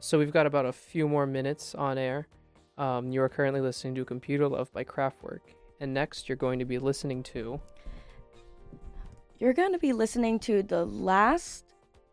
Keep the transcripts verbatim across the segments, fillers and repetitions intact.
so we've got about a few more minutes on air. Um, you are currently listening to Computer Love by Kraftwerk. And next, you're going to be listening to... You're going to be listening to the last...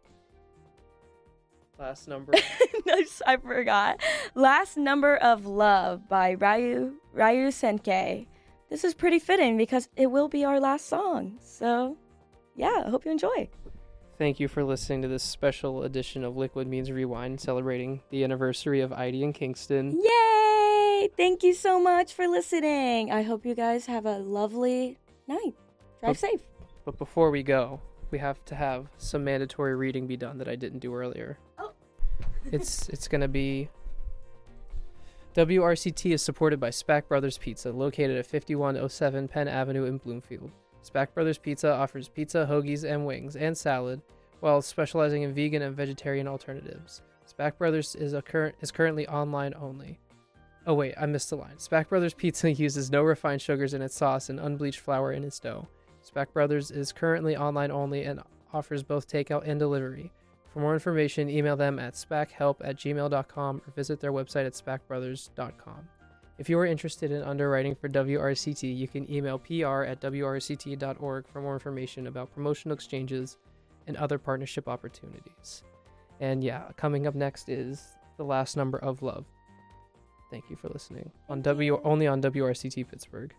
Last number. I forgot. Last Number of Love by Ryu, Ryu Senkei. This is pretty fitting because it will be our last song. So, yeah, I hope you enjoy. Thank you for listening to this special edition of Liquid Means Rewind, celebrating the anniversary of I D in Kingston. Yay! Thank you so much for listening. I hope you guys have a lovely night. Drive but, safe. But before we go, we have to have some mandatory reading be done that I didn't do earlier. Oh. it's it's going to be... W R C T is supported by Spack Brothers Pizza, located at fifty-one oh seven Penn Avenue in Bloomfield. Spack Brothers Pizza offers pizza, hoagies, and wings, and salad, while specializing in vegan and vegetarian alternatives. Spack Brothers is a current is currently online only. Oh wait, I missed a line. Spack Brothers Pizza uses no refined sugars in its sauce and unbleached flour in its dough. Spack Brothers is currently online only and offers both takeout and delivery. For more information, email them at spackhelp at gmail dot com or visit their website at spack brothers dot com. If you are interested in underwriting for W R C T, you can email P R at W R C T dot org for more information about promotional exchanges and other partnership opportunities. And yeah, coming up next is The Last Number of Love. Thank you for listening. On W only on W R C T Pittsburgh.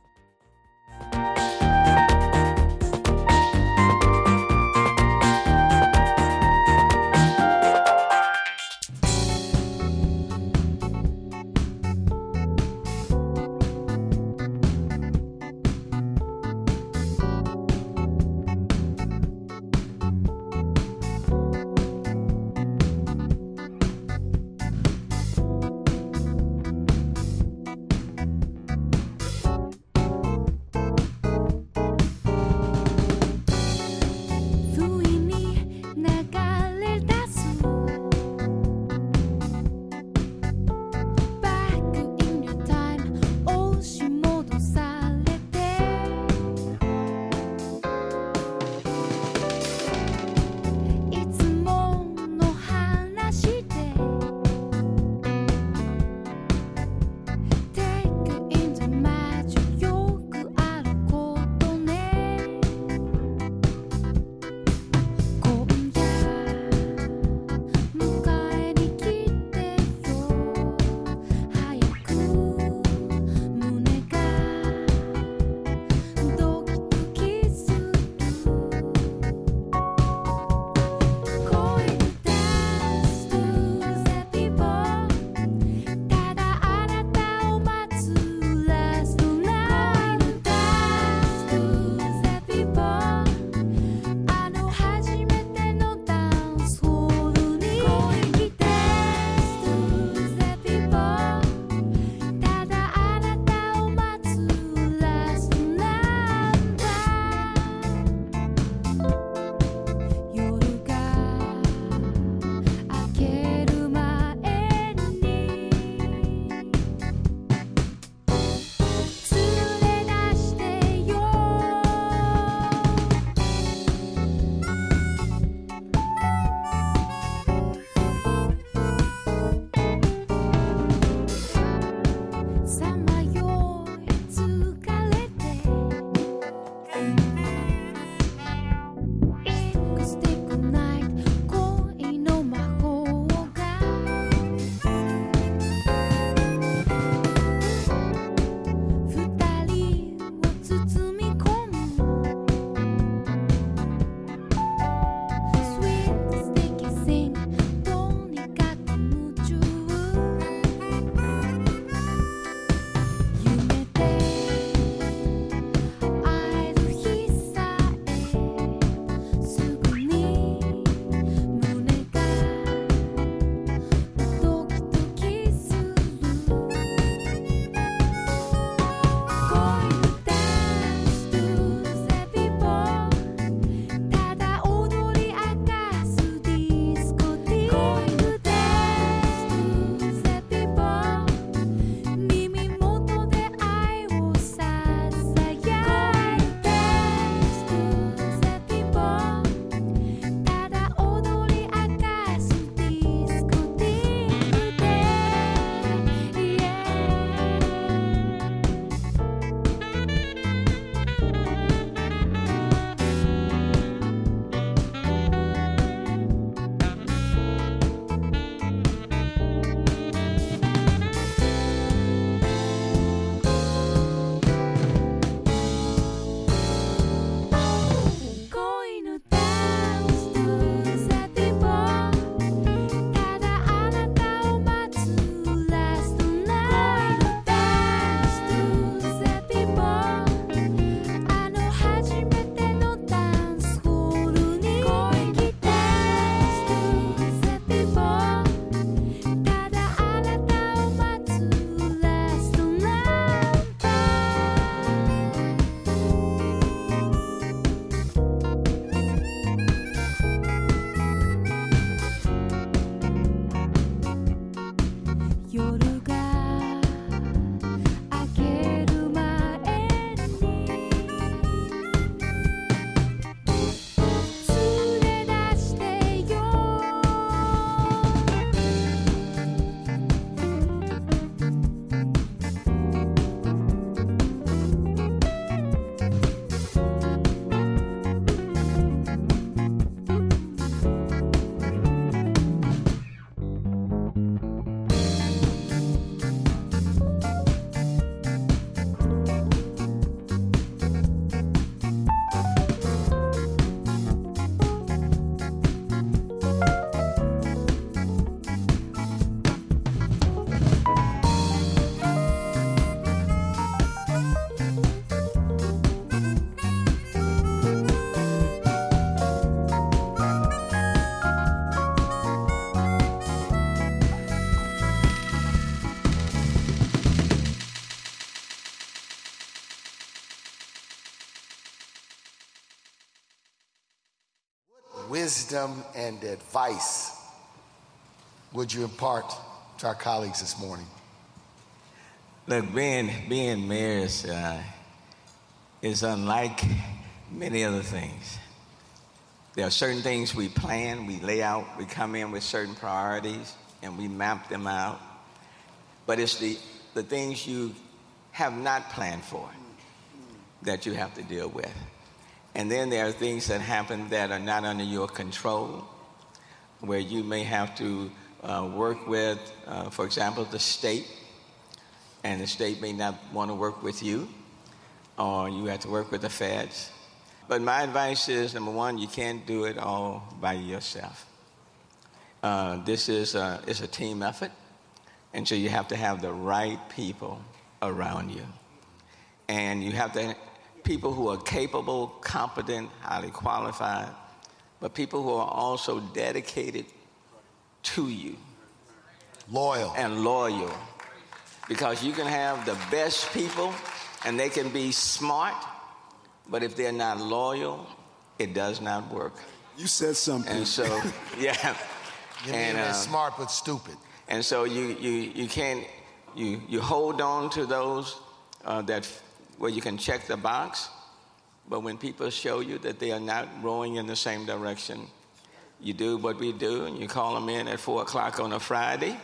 wisdom and advice would you impart to our colleagues this morning? Look, being, being mayor is, uh, is unlike many other things. There are certain things we plan, we lay out, we come in with certain priorities, and we map them out. But it's the, the things you have not planned for that you have to deal with. And then there are things that happen that are not under your control, where you may have to uh, work with, uh, for example, the state, and the state may not want to work with you, or you have to work with the feds. But my advice is, number one, you can't do it all by yourself. Uh, this is a, it's a team effort, and so you have to have the right people around you. And you have to have people who are capable, competent, highly qualified, but people who are also dedicated to you. Loyal. And loyal. Because you can have the best people, and they can be smart, but if they're not loyal, it does not work. You said something. And so, yeah. You and, mean uh, smart but stupid. And so you you you can't you you hold on to those uh, that where you can check the box, but when people show you that they are not rowing in the same direction, you do what we do, and you call them in at four o'clock on a Friday,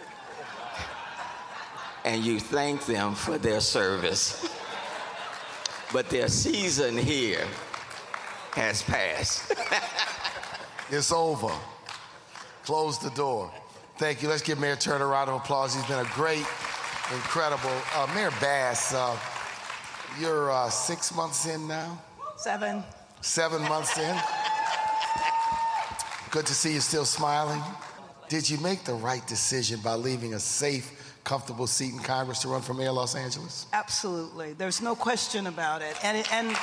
and you thank them for their service. But their season here has passed. It's over. Close the door. Thank you. Let's give Mayor Turner a round of applause. He's been a great, incredible. Uh, Mayor Bass, uh, you're uh, six months in now? Seven. Seven months in. Good to see you still smiling. Did you make the right decision by leaving a safe, comfortable seat in Congress to run for mayor of Los Angeles? Absolutely. There's no question about it. And, and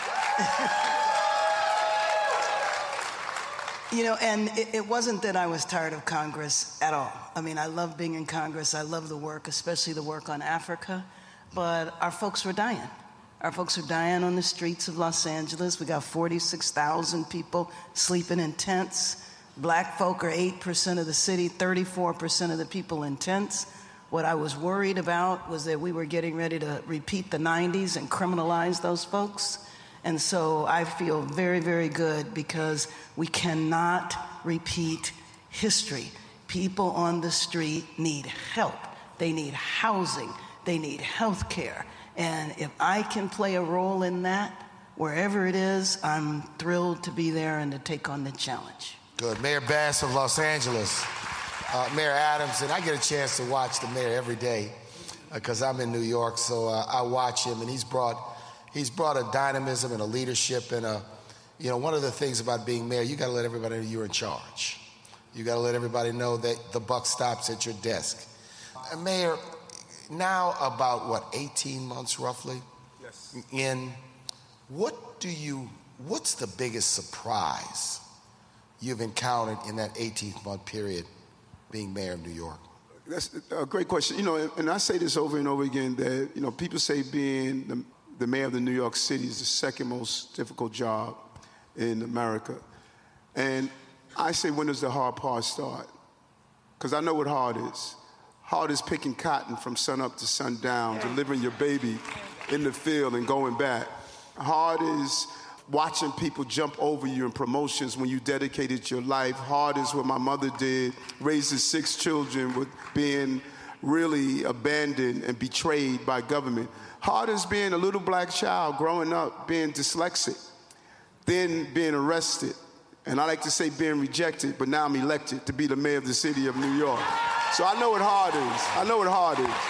you know, and it, it wasn't that I was tired of Congress at all. I mean, I love being in Congress. I love the work, especially the work on Africa. But our folks were dying. Our folks are dying on the streets of Los Angeles. We got forty-six thousand people sleeping in tents. Black folk are eight percent of the city, thirty-four percent of the people in tents. What I was worried about was that we were getting ready to repeat the nineties and criminalize those folks. And so I feel very, very good because we cannot repeat history. People on the street need help. They need housing. They need health care. And if I can play a role in that, wherever it is, I'm thrilled to be there and to take on the challenge. Good. Mayor Bass of Los Angeles. Uh, Mayor Adams, and I get a chance to watch the mayor every day because uh, I'm in New York, so uh, I watch him, and he's brought he's brought a dynamism and a leadership and a, you know, one of the things about being mayor, you got to let everybody know you're in charge. You got to let everybody know that the buck stops at your desk. Uh, Mayor, now about what, eighteen months roughly? Yes. In, what do you, what's the biggest surprise you've encountered in that eighteen-month period being mayor of New York? That's a great question. You know, and I say this over and over again that, you know, people say being the, the mayor of the New York City is the second most difficult job in America. And I say, when does the hard part start? Because I know what hard is. Hard is picking cotton from sun up to sundown, delivering your baby in the field and going back. Hard is watching people jump over you in promotions when you dedicated your life. Hard is what my mother did, raising six children with being really abandoned and betrayed by government. Hard is being a little black child growing up, being dyslexic, then being arrested. And I like to say being rejected, but now I'm elected to be the mayor of the city of New York. So I know what hard is. I know what hard is.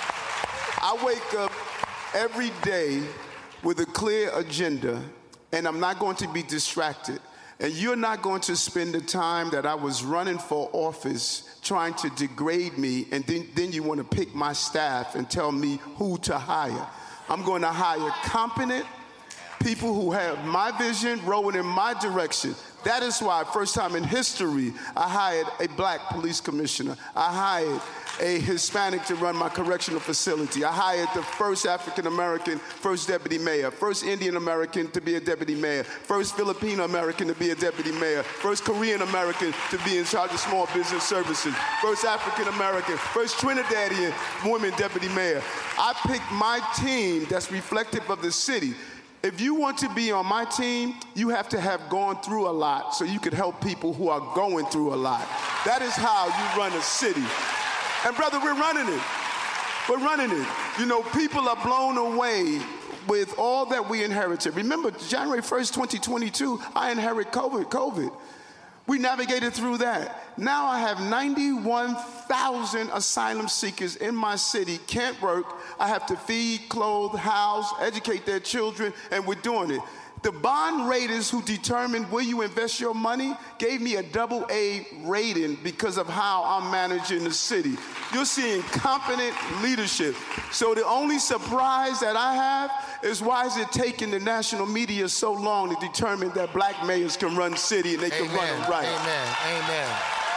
I wake up every day with a clear agenda, and I'm not going to be distracted. And you're not going to spend the time that I was running for office trying to degrade me, and then, then you want to pick my staff and tell me who to hire. I'm going to hire competent, people who have my vision rowing in my direction. That is why, first time in history, I hired a black police commissioner. I hired a Hispanic to run my correctional facility. I hired the first African-American, first deputy mayor, first Indian-American to be a deputy mayor, first Filipino-American to be a deputy mayor, first Korean-American to be in charge of small business services, first African-American, first Trinidadian woman deputy mayor. I picked my team that's reflective of the city. If you want to be on my team, you have to have gone through a lot so you could help people who are going through a lot. That is how you run a city. And brother, we're running it. We're running it. You know, people are blown away with all that we inherited. Remember, January first, twenty twenty-two, I inherited COVID. COVID. We navigated through that. Now I have ninety-one thousand asylum seekers in my city, can't work. I have to feed, clothe, house, educate their children, and we're doing it. The bond raters who determined where you invest your money gave me a double A rating because of how I'm managing the city. You're seeing competent leadership. So the only surprise that I have is why is it taking the national media so long to determine that black mayors can run city and they Amen. can run it right? Amen. Amen.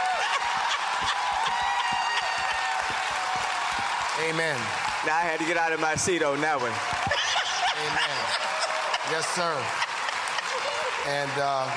Amen. Now I had to get out of my seat on that one. Amen. Yes, sir. And uh,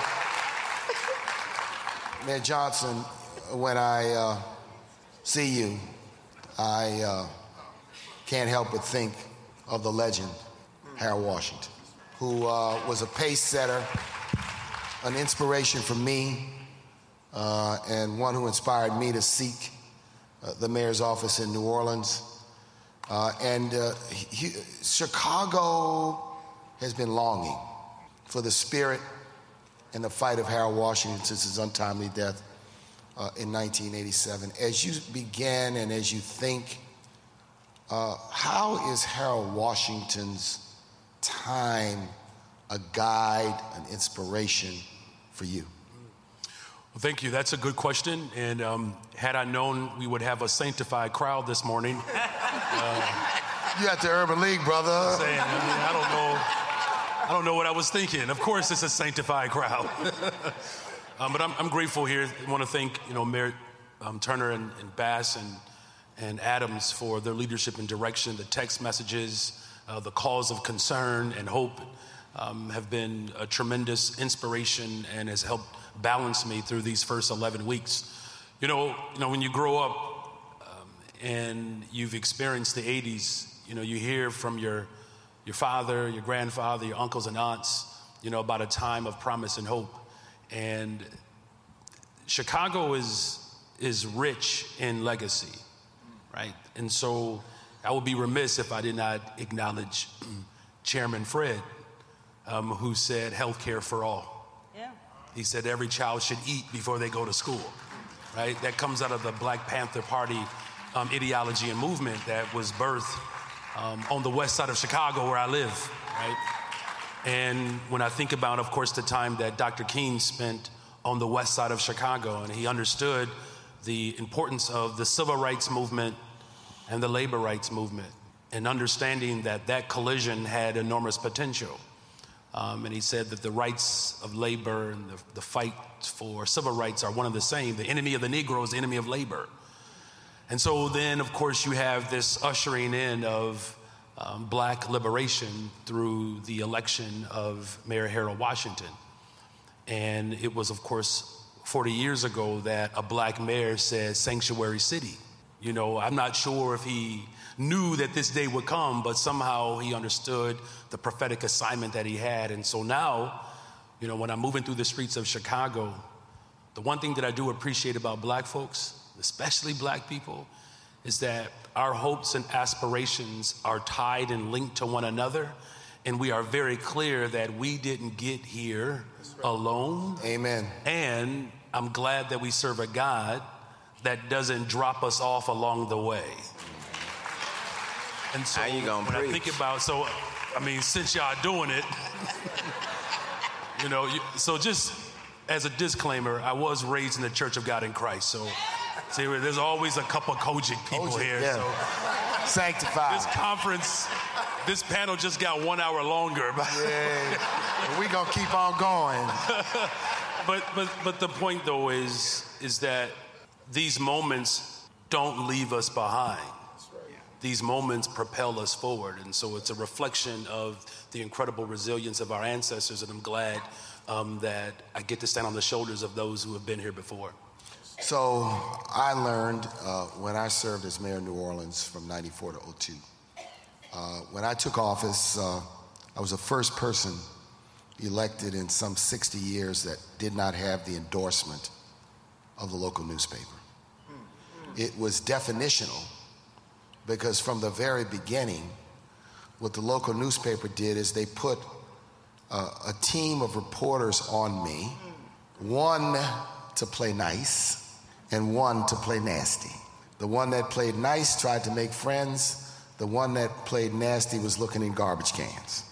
Mayor Johnson, when I uh, see you, I uh, can't help but think of the legend, Harold Washington, who uh, was a pace setter, an inspiration for me, uh, and one who inspired me to seek uh, the mayor's office in New Orleans. Uh, and uh, he, Chicago has been longing for the spirit and the fight of Harold Washington since his untimely death uh, in nineteen eighty-seven. As you begin and as you think, uh, how is Harold Washington's time a guide, an inspiration for you? Well, thank you. That's a good question. And um, had I known we would have a sanctified crowd this morning. Uh, you at the Urban League, brother. Saying, I mean, I don't know. I don't know what I was thinking. Of course, it's a sanctified crowd. um, but I'm, I'm grateful here. I want to thank, you know, Mayor um, Turner and, and Bass and, and Adams for their leadership and direction. The text messages, uh, the calls of concern and hope um, have been a tremendous inspiration and has helped balance me through these first eleven weeks. You know, you know, when you grow up um, and you've experienced the eighties, you know, you hear from your your father, your grandfather, your uncles and aunts, you know, about a time of promise and hope. And Chicago is is rich in legacy, right? And so I would be remiss if I did not acknowledge Chairman Fred, um, who said healthcare for all. Yeah. He said every child should eat before they go to school, right? That comes out of the Black Panther Party um, ideology and movement that was birthed Um, on the west side of Chicago where I live, right? And when I think about, of course, the time that Doctor King spent on the west side of Chicago, and he understood the importance of the civil rights movement and the labor rights movement, and understanding that that collision had enormous potential. Um, and he said that the rights of labor and the, the fight for civil rights are one and the same. The enemy of the Negro is the enemy of labor. And so then, of course, you have this ushering in of um, black liberation through the election of Mayor Harold Washington. And it was, of course, forty years ago that a black mayor said sanctuary city. You know, I'm not sure if he knew that this day would come, but somehow he understood the prophetic assignment that he had. And so now, you know, when I'm moving through the streets of Chicago, the one thing that I do appreciate about black folks, especially black people, is that our hopes and aspirations are tied and linked to one another. And we are very clear that we didn't get here right. alone. Amen. And I'm glad that we serve a God that doesn't drop us off along the way. And so How you gonna when preach? I think about, so, I mean, since y'all doing it, you know, you, so just as a disclaimer, I was raised in the Church of God in Christ. So see, there's always a couple of Kojic people Kojic, here. yeah. So sanctified. this conference this panel just got one hour longer. Yeah, we're going to keep on going. but, but, but the point, though, is, is that these moments don't leave us behind. These moments propel us forward. And so it's a reflection of the incredible resilience of our ancestors, and I'm glad um, that I get to stand on the shoulders of those who have been here before. So I learned uh, when I served as mayor of New Orleans from ninety-four to oh two. Uh, when I took office, uh, I was the first person elected in some sixty years that did not have the endorsement of the local newspaper. It was definitional, because from the very beginning, what the local newspaper did is they put uh, a team of reporters on me, one to play nice and one to play nasty. The one that played nice tried to make friends. The one that played nasty was looking in garbage cans.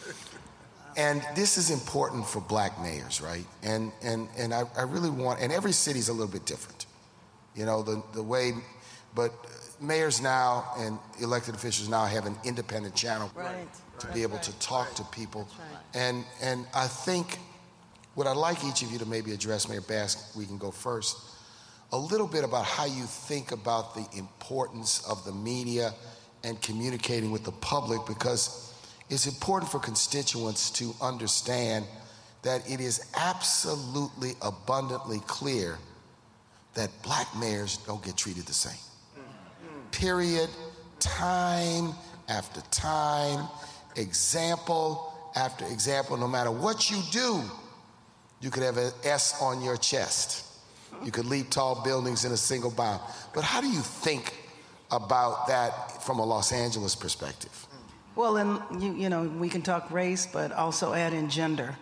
And this is important for black mayors, right? And and and I, I really want, and every city's a little bit different. You know, the, the way, but mayors now and elected officials now have an independent channel Right. to be able to talk to people. And and I think what I'd like each of you to maybe address, Mayor Bass, we can go first, a little bit about how you think about the importance of the media and communicating with the public, because it's important for constituents to understand that it is absolutely abundantly clear that black mayors don't get treated the same. Period. Time after time, example after example. No matter what you do, you could have an S on your chest. You could leap tall buildings in a single bound. But how do you think about that from a Los Angeles perspective? Well, and you, you know, we can talk race, but also add in gender.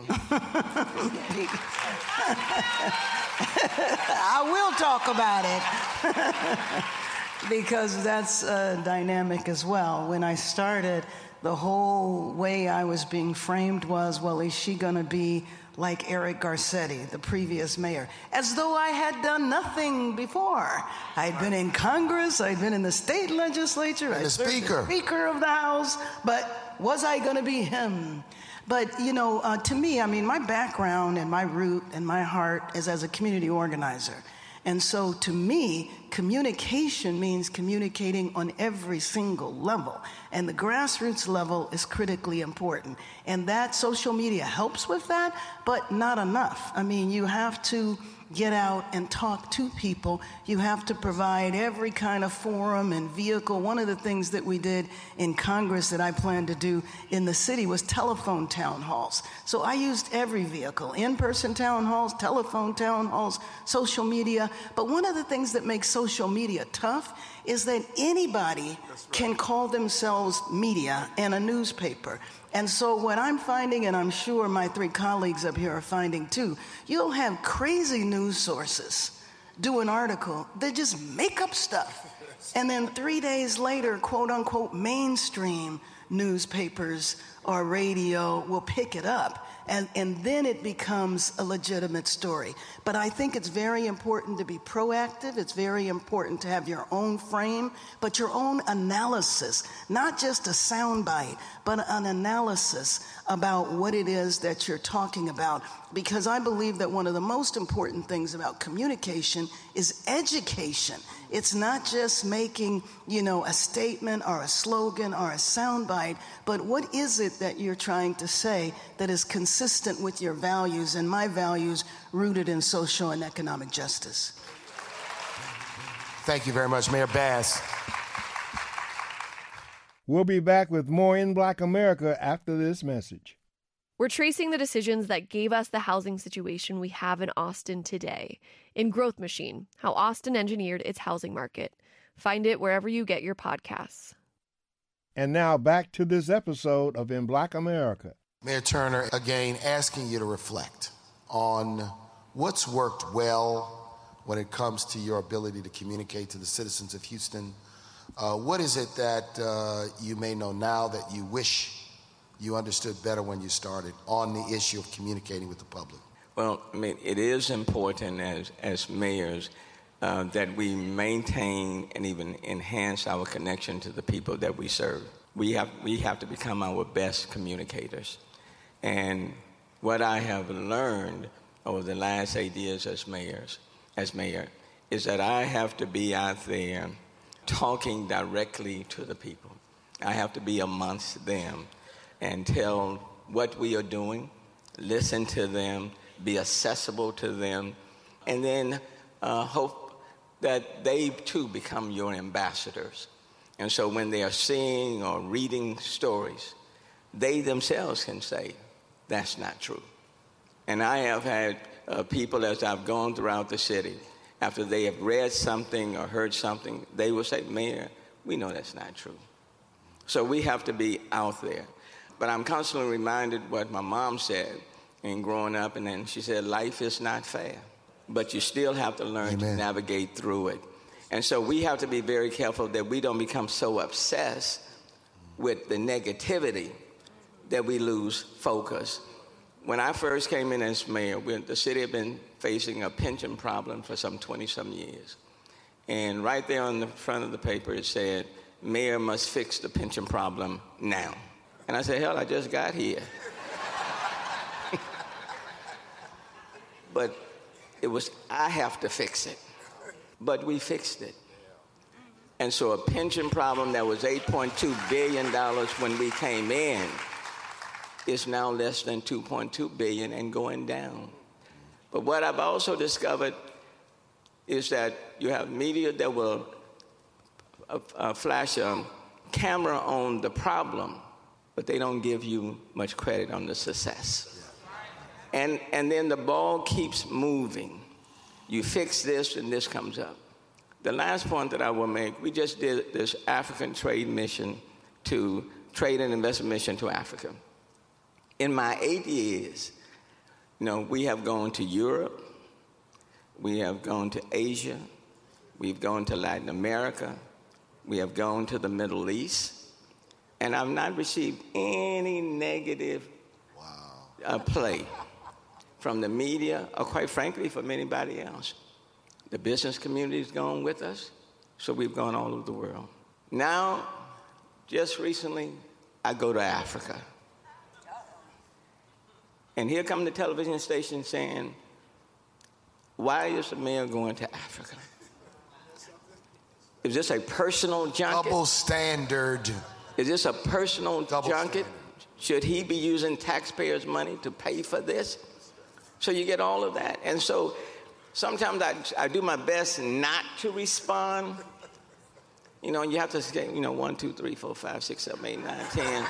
I will talk about it because that's uh, dynamic as well. When I started, the whole way I was being framed was, well, is she going to be like Eric Garcetti, the previous mayor, as though I had done nothing before. I'd been in Congress, I'd been in the state legislature, and the speaker. speaker of the House, but was I going to be him? But, you know, uh, to me, I mean, my background and my root and my heart is as a community organizer. And so to me, communication means communicating on every single level. And the grassroots level is critically important. And that social media helps with that, but not enough. I mean, you have to get out and talk to people. You have to provide every kind of forum and vehicle. One of the things that we did in Congress that I plan to do in the city was telephone town halls. So I used every vehicle, in-person town halls, telephone town halls, social media. But one of the things that makes social media tough is that anybody can call themselves media and a newspaper. And so what I'm finding, and I'm sure my three colleagues up here are finding too, you'll have crazy news sources do an article that just make up stuff. And then three days later, quote unquote, mainstream newspapers or radio will pick it up. And, and then it becomes a legitimate story. But I think it's very important to be proactive. It's very important to have your own frame, but your own analysis, not just a soundbite, but an analysis about what it is that you're talking about. Because I believe that one of the most important things about communication is education. It's not just making, you know, a statement or a slogan or a soundbite, but what is it that you're trying to say that is consistent with your values, and my values rooted in social and economic justice. Thank you very much, Mayor Bass. We'll be back with more In Black America after this message. We're tracing the decisions that gave us the housing situation we have in Austin today. In Growth Machine, how Austin engineered its housing market. Find it wherever you get your podcasts. And now back to this episode of In Black America. Mayor Turner, again, asking you to reflect on what's worked well when it comes to your ability to communicate to the citizens of Houston. Uh, what is it that uh, you may know now that you wish you understood better when you started on the issue of communicating with the public? Well, I mean, it is important as, as mayors uh, that we maintain and even enhance our connection to the people that we serve. we have, we have to become our best communicators. And what I have learned over the last eight years as mayors, as mayor, is that I have to be out there talking directly to the people. I have to be amongst them and tell what we are doing, listen to them, be accessible to them, and then uh, hope that they too become your ambassadors. And so when they are seeing or reading stories, they themselves can say, that's not true. And I have had uh, people, as I've gone throughout the city, after they have read something or heard something, they will say, Mayor, we know that's not true. So we have to be out there. But I'm constantly reminded what my mom said in growing up, and then she said, life is not fair, but you still have to learn Amen. To navigate through it. And so we have to be very careful that we don't become so obsessed with the negativity that we lose focus. When I first came in as mayor, we, the city had been facing a pension problem for some twenty-some years. And right there on the front of the paper, it said, Mayor must fix the pension problem now. And I said, hell, I just got here. But it was, I have to fix it. But we fixed it. And so a pension problem that was eight point two billion dollars when we came in is now less than two point two billion dollars and going down. But what I've also discovered is that you have media that will uh, uh, flash a camera on the problem, but they don't give you much credit on the success. And, and then the ball keeps moving. You fix this and this comes up. The last point that I will make, we just did this African trade mission to, trade and investment mission to Africa. In my eight years, you know, we have gone to Europe, we have gone to Asia, we've gone to Latin America, we have gone to the Middle East, and I've not received any negative wow. uh, play from the media, or quite frankly, from anybody else. The business community has gone with us, so we've gone all over the world. Now, just recently, I go to Africa. And here come the television station saying, why is the mayor going to Africa? Is this a personal junket? Double standard. Is this a personal Double junket? standard. Should he be using taxpayers' money to pay for this? So you get all of that. And so sometimes I, I do my best not to respond. You know, you have to say, you know, one, two, three, four, five, six, seven, eight, nine, ten.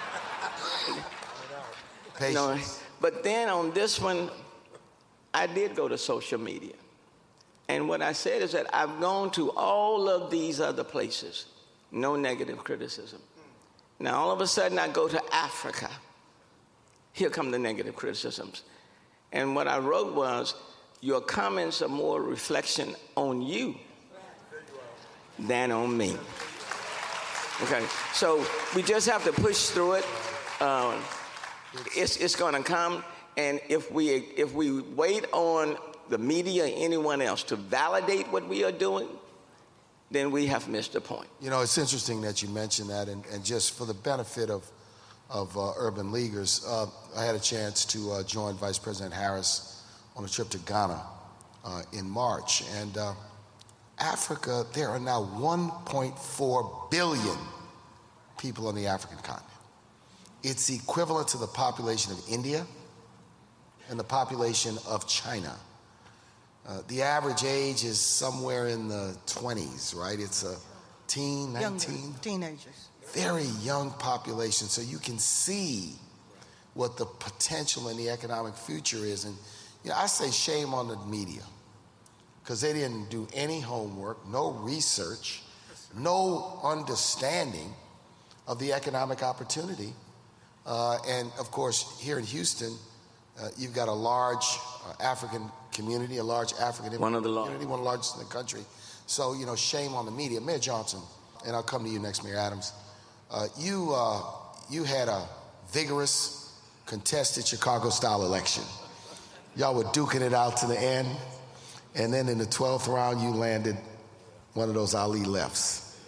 Patience. You know, but then on this one, I did go to social media. And what I said is that I've gone to all of these other places. No negative criticism. Now, all of a sudden, I go to Africa. Here come the negative criticisms. And what I wrote was, your comments are more reflection on you than on me. Okay, so we just have to push through it. Uh, it's it's going to come, and if we if we wait on the media or anyone else to validate what we are doing, then we have missed the point. You know, it's interesting that you mentioned that, and, and just for the benefit of of uh, urban leaguers, uh, I had a chance to uh, join Vice President Harris on a trip to Ghana uh, in March. And uh, Africa, there are now one point four billion people on the African continent. It's equivalent to the population of India and the population of China. Uh, the average age is somewhere in the twenties, right? It's a teen, nineteen? Younger, teenagers. Very young population, so you can see what the potential in the economic future is. And you know, I say shame on the media, because they didn't do any homework, no research, no understanding of the economic opportunity. Uh, and of course, here in Houston, uh, you've got a large uh, African community, a large African one of the community, one of the largest in the country. So, you know, shame on the media. Mayor Johnson, and I'll come to you next, Mayor Adams. Uh, you, uh, you had a vigorous, contested Chicago-style election. Y'all were duking it out to the end, and then in the twelfth round, you landed one of those Ali lefts.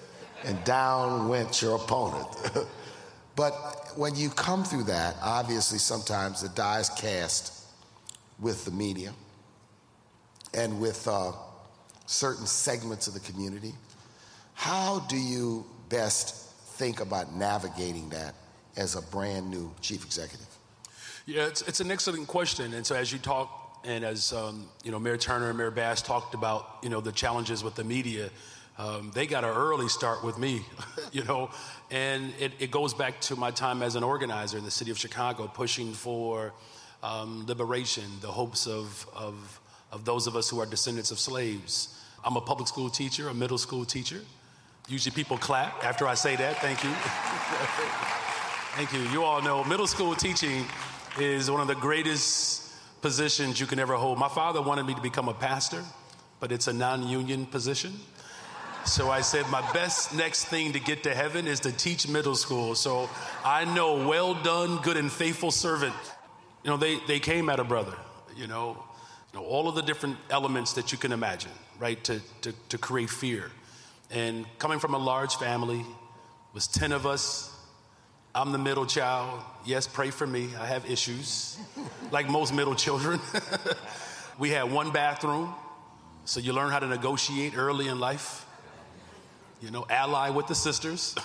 and down went your opponent. But when you come through that, obviously sometimes the die is cast with the media and with uh, certain segments of the community. How do you best think about navigating that as a brand new chief executive? Yeah, it's, it's an excellent question. And so as you talk, and as um, you know, Mayor Turner and Mayor Bass talked about, you know, the challenges with the media, um, they got an early start with me, you know, and it, it goes back to my time as an organizer in the city of Chicago, pushing for um, liberation, the hopes of, of, of those of us who are descendants of slaves. I'm a public school teacher, a middle school teacher. Usually people clap after I say that. Thank you. Thank you. You all know middle school teaching is one of the greatest positions you can ever hold. My father wanted me to become a pastor, but it's a non-union position. So I said my best next thing to get to heaven is to teach middle school. So I know, well done, good and faithful servant. You know, they, they came at a brother, you know, you know, all of the different elements that you can imagine, right, to, to, to create fear. And coming from a large family, was ten of us. I'm the middle child. Yes, pray for me. I have issues, like most middle children. We had one bathroom, so you learn how to negotiate early in life. You know, ally with the sisters.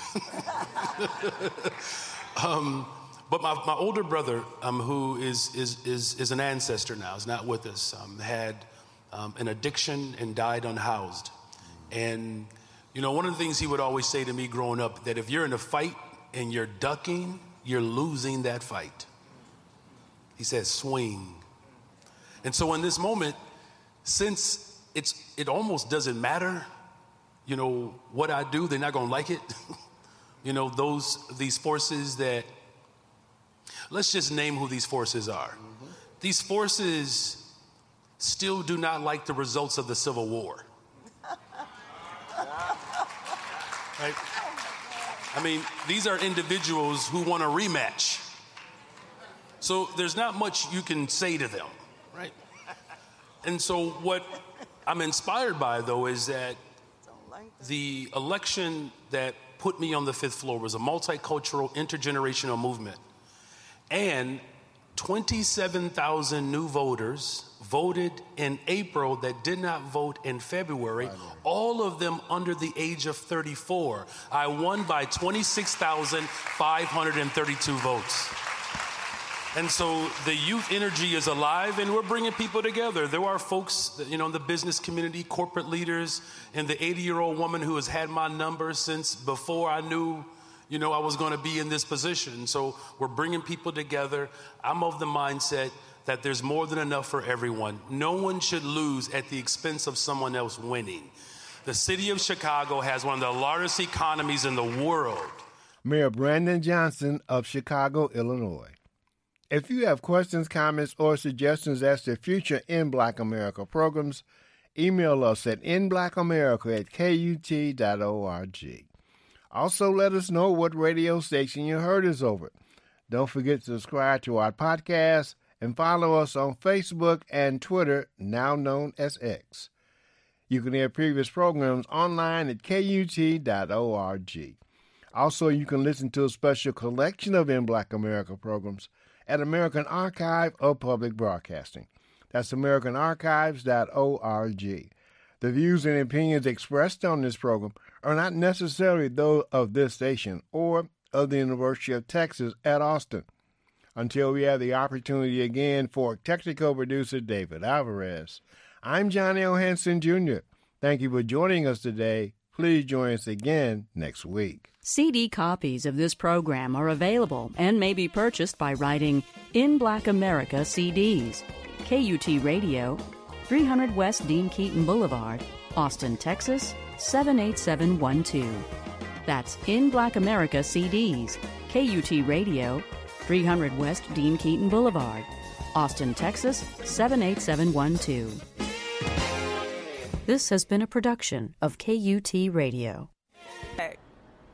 um, but my, my older brother, um, who is, is, is, is an ancestor now, is not with us, um, had um, an addiction and died unhoused. And, you know, one of the things he would always say to me growing up, that if you're in a fight and you're ducking, you're losing that fight. He said, swing. And so in this moment, since it's it almost doesn't matter, you know, what I do, they're not going to like it. You know, those, these forces that, let's just name who these forces are. Mm-hmm. These forces still do not like the results of the Civil War. Right? I mean, these are individuals who want a rematch. So there's not much you can say to them, right? And so what I'm inspired by, though, is that the election that put me on the fifth floor was a multicultural, intergenerational movement. And twenty-seven thousand new voters voted in April that did not vote in February, all of them under the age of thirty-four. I won by twenty-six thousand five hundred thirty-two votes. And so the youth energy is alive, and we're bringing people together. There are folks, you know, in the business community, corporate leaders, and the eighty-year-old woman who has had my number since before I knew, you know, I was going to be in this position. So we're bringing people together. I'm of the mindset that there's more than enough for everyone. No one should lose at the expense of someone else winning. The city of Chicago has one of the largest economies in the world. Mayor Brandon Johnson of Chicago, Illinois. If you have questions, comments, or suggestions as to future In Black America programs, email us at in black america at k u t dot org. Also, let us know what radio station you heard us over. Don't forget to subscribe to our podcast and follow us on Facebook and Twitter, now known as X. You can hear previous programs online at k u t dot org. Also, you can listen to a special collection of In Black America programs at American Archive of Public Broadcasting. That's american archives dot org. The views and opinions expressed on this program are not necessarily those of this station or of the University of Texas at Austin. Until we have the opportunity again, for technical producer David Alvarez, I'm Johnny O. Hanson, Junior Thank you for joining us today. Please join us again next week. C D copies of this program are available and may be purchased by writing In Black America C Ds, K U T Radio, three hundred West Dean Keaton Boulevard, Austin, Texas, seven eight seven one two. That's In Black America C Ds, K U T Radio, three hundred West Dean Keaton Boulevard, Austin, Texas, seven eight seven one two. This has been a production of K U T Radio.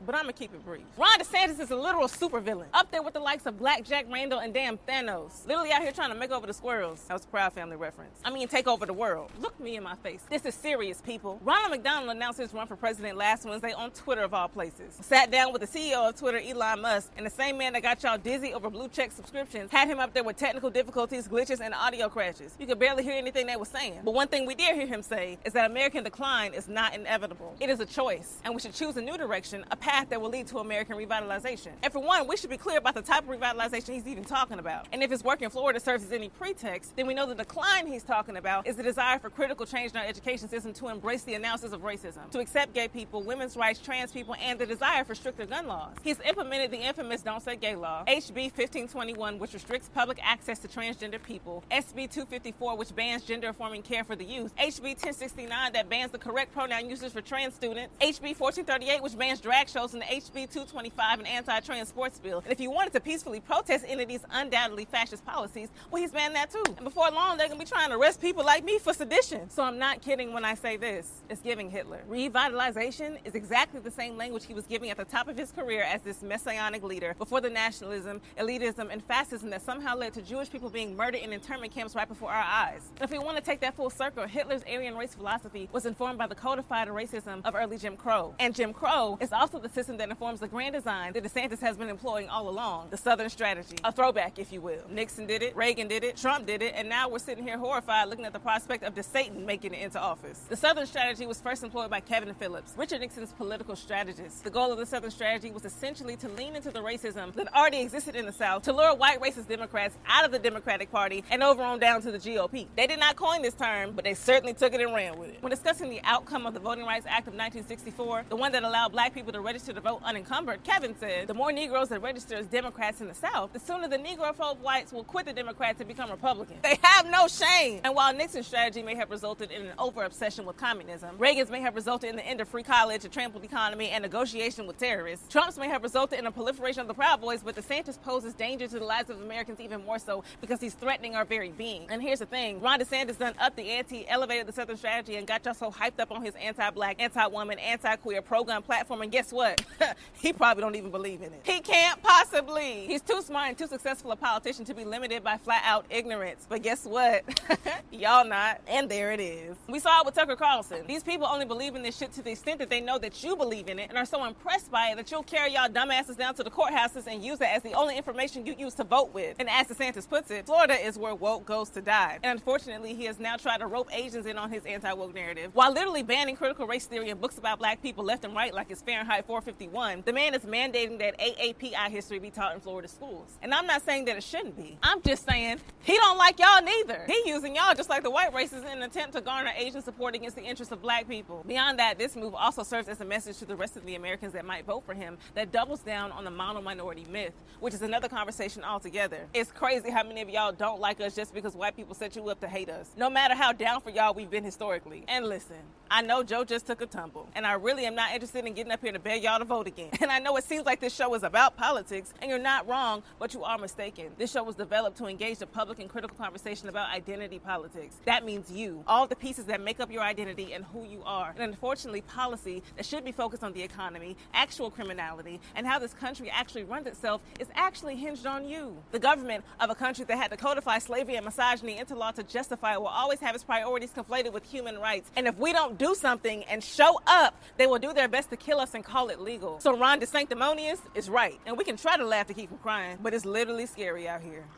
but I'm gonna keep it brief. Ron DeSantis is a literal supervillain, up there with the likes of Black Jack Randall and damn Thanos. Literally out here trying to make over the squirrels. That was a Proud Family reference. I mean, take over the world. Look me in my face. This is serious, people. Ronald McDonald announced his run for president last Wednesday on Twitter, of all places. Sat down with the C E O of Twitter, Elon Musk, and the same man that got y'all dizzy over blue check subscriptions had him up there with technical difficulties, glitches, and audio crashes. You could barely hear anything they were saying. But one thing we did hear him say is that American decline is not inevitable. It is a choice, and we should choose a new direction, a path that will lead to American revitalization. And for one, we should be clear about the type of revitalization he's even talking about. And if his work in Florida serves as any pretext, then we know the decline he's talking about is the desire for critical change in our education system to embrace the analysis of racism, to accept gay people, women's rights, trans people, and the desire for stricter gun laws. He's implemented the infamous Don't Say Gay law, H B fifteen twenty-one, which restricts public access to transgender people, S B two fifty-four, which bans gender-affirming care for the youth, H B ten sixty-nine, that bans the correct pronoun usage for trans students, H B fourteen thirty-eight, which bans drag shows, and the H B two twenty-five, an anti-trans sports bill. And if you wanted to peacefully protest any of these undoubtedly fascist policies, well, he's banned that too. And before long, they're going to be trying to arrest people like me for sedition. So I'm not kidding when I say this. It's giving Hitler. Revitalization is exactly the same language he was giving at the top of his career as this messianic leader before the nationalism, elitism, and fascism that somehow led to Jewish people being murdered in internment camps right before our eyes. And if we want to take that full circle, Hitler's Aryan race philosophy was informed by the codified racism of early Jim Crow. And Jim Crow is also the system that informs the grand design that DeSantis has been employing all along, the Southern strategy. A throwback, if you will. Nixon did it, Reagan did it, Trump did it, and now we're sitting here horrified looking at the prospect of DeSatan making it into office. The Southern strategy was first employed by Kevin Phillips, Richard Nixon's political strategist. The goal of the Southern strategy was essentially to lean into the racism that already existed in the South, to lure white racist Democrats out of the Democratic Party and over on down to the G O P. They did not coin this term, but they certainly took it and ran with it. When discussing the outcome of the Voting Rights Act of nineteen sixty-four, the one that allowed black people to register to vote unencumbered, Kevin said, the more Negroes that register as Democrats in the South, the sooner the Negro-phobe whites will quit the Democrats and become Republicans. They have no shame. And while Nixon's strategy may have resulted in an over-obsession with communism, Reagan's may have resulted in the end of free college, a trampled economy, and negotiation with terrorists, Trump's may have resulted in a proliferation of the Proud Boys, but DeSantis poses danger to the lives of Americans even more so because he's threatening our very being. And here's the thing, Ron DeSantis done upped the ante, elevated the Southern strategy, and got y'all so hyped up on his anti-black, anti-woman, anti-queer, pro-gun platform, and guess what? He probably don't even believe in it. He can't possibly. He's too smart and too successful a politician to be limited by flat-out ignorance. But guess what? Y'all not. And there it is. We saw it with Tucker Carlson. These people only believe in this shit to the extent that they know that you believe in it and are so impressed by it that you'll carry y'all dumbasses down to the courthouses and use it as the only information you use to vote with. And as DeSantis puts it, Florida is where woke goes to die. And unfortunately, he has now tried to rope Asians in on his anti-woke narrative. While literally banning critical race theory and books about black people left and right like it's Fahrenheit four fifty-one, the man is mandating that A A P I history be taught in Florida schools. And I'm not saying that it shouldn't be. I'm just saying he don't like y'all neither. He using y'all just like the white races in an attempt to garner Asian support against the interests of black people. Beyond that, this move also serves as a message to the rest of the Americans that might vote for him that doubles down on the mono-minority myth, which is another conversation altogether. It's crazy how many of y'all don't like us just because white people set you up to hate us, no matter how down for y'all we've been historically. And listen, I know Joe just took a tumble, and I really am not interested in getting up here to beg y'all to vote again. And I know it seems like this show is about politics, and you're not wrong, but you are mistaken. This show was developed to engage the public in critical conversation about identity politics. That means you, all the pieces that make up your identity and who you are. And unfortunately, policy that should be focused on the economy, actual criminality, and how this country actually runs itself is actually hinged on you. The government of a country that had to codify slavery and misogyny into law to justify it will always have its priorities conflated with human rights. And if we don't do something and show up, they will do their best to kill us and call it legal. So Ron DeSanctimonious is right. And we can try to laugh to keep from crying, but it's literally scary out here.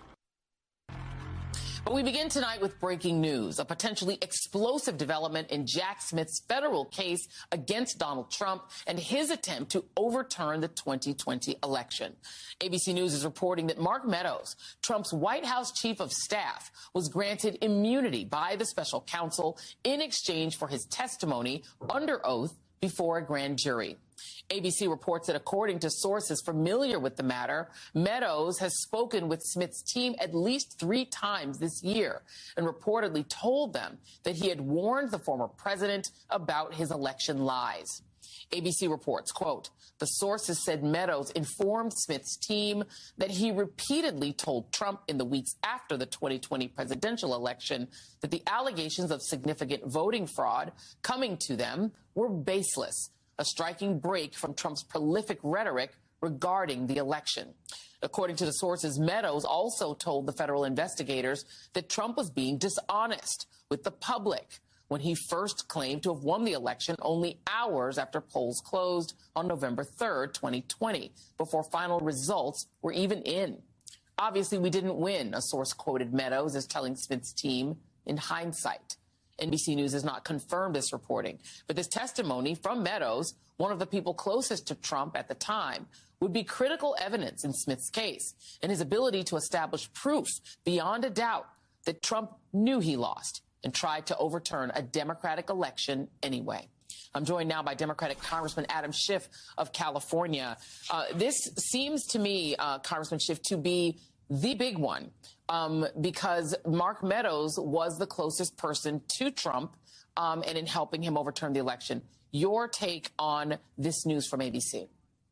But we begin tonight with breaking news, a potentially explosive development in Jack Smith's federal case against Donald Trump and his attempt to overturn the twenty twenty election. A B C News is reporting that Mark Meadows, Trump's White House chief of staff, was granted immunity by the special counsel in exchange for his testimony under oath before a grand jury. A B C reports that according to sources familiar with the matter, Meadows has spoken with Smith's team at least three times this year and reportedly told them that he had warned the former president about his election lies. A B C reports, quote, the sources said Meadows informed Smith's team that he repeatedly told Trump in the weeks after the twenty twenty presidential election that the allegations of significant voting fraud coming to them were baseless. a striking break from Trump's prolific rhetoric regarding the election. According to the sources, Meadows also told the federal investigators that Trump was being dishonest with the public when he first claimed to have won the election only hours after polls closed on November third, twenty twenty, before final results were even in. Obviously, we didn't win, a source quoted Meadows as telling Smith's team in hindsight. N B C News has not confirmed this reporting, but this testimony from Meadows, one of the people closest to Trump at the time, would be critical evidence in Smith's case and his ability to establish proof beyond a doubt that Trump knew he lost and tried to overturn a Democratic election anyway. I'm joined now by Democratic Congressman Adam Schiff of California. Uh, this seems to me, uh, Congressman Schiff, to be the big one um, because Mark Meadows was the closest person to Trump um, and in helping him overturn the election. Your take on this news from A B C?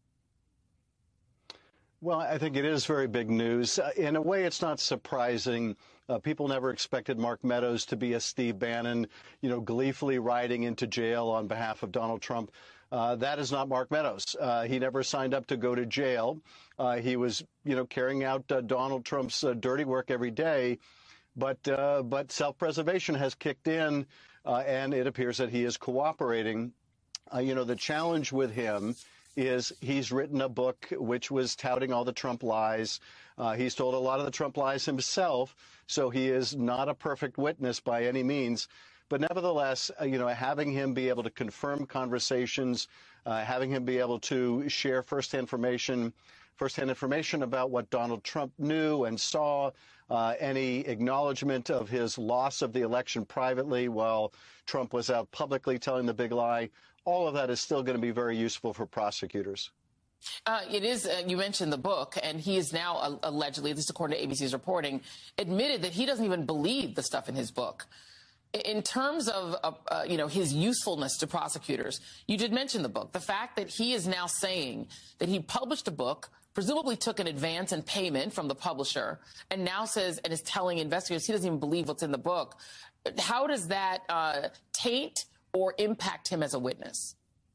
Well, I think it is very big news. Uh, in a way, it's not surprising. Uh, people never expected Mark Meadows to be a Steve Bannon, you know, gleefully riding into jail on behalf of Donald Trump. Uh, that is not Mark Meadows. Uh, he never signed up to go to jail. Uh, he was, you know, carrying out uh, Donald Trump's uh, dirty work every day. But uh, but self-preservation has kicked in, uh, and it appears that he is cooperating. Uh, you know, the challenge with him is he's written a book which was touting all the Trump lies. Uh, he's told a lot of the Trump lies himself, so he is not a perfect witness by any means. But nevertheless, uh, you know, having him be able to confirm conversations, uh, having him be able to share firsthand information, firsthand information about what Donald Trump knew and saw, uh, any acknowledgement of his loss of the election privately while Trump was out publicly telling the big lie, all of that is still going to be very useful for prosecutors. Uh, it is, uh, you mentioned the book, and he is now uh, allegedly, at least according to A B C's reporting, admitted that he doesn't even believe the stuff in his book. In terms of, uh, uh, you know, his usefulness to prosecutors, you did mention the book. The fact that he is now saying that he published a book, presumably took an advance in payment from the publisher, and now says and is telling investigators he doesn't even believe what's in the book. How does that uh, taint or impact him as a witness?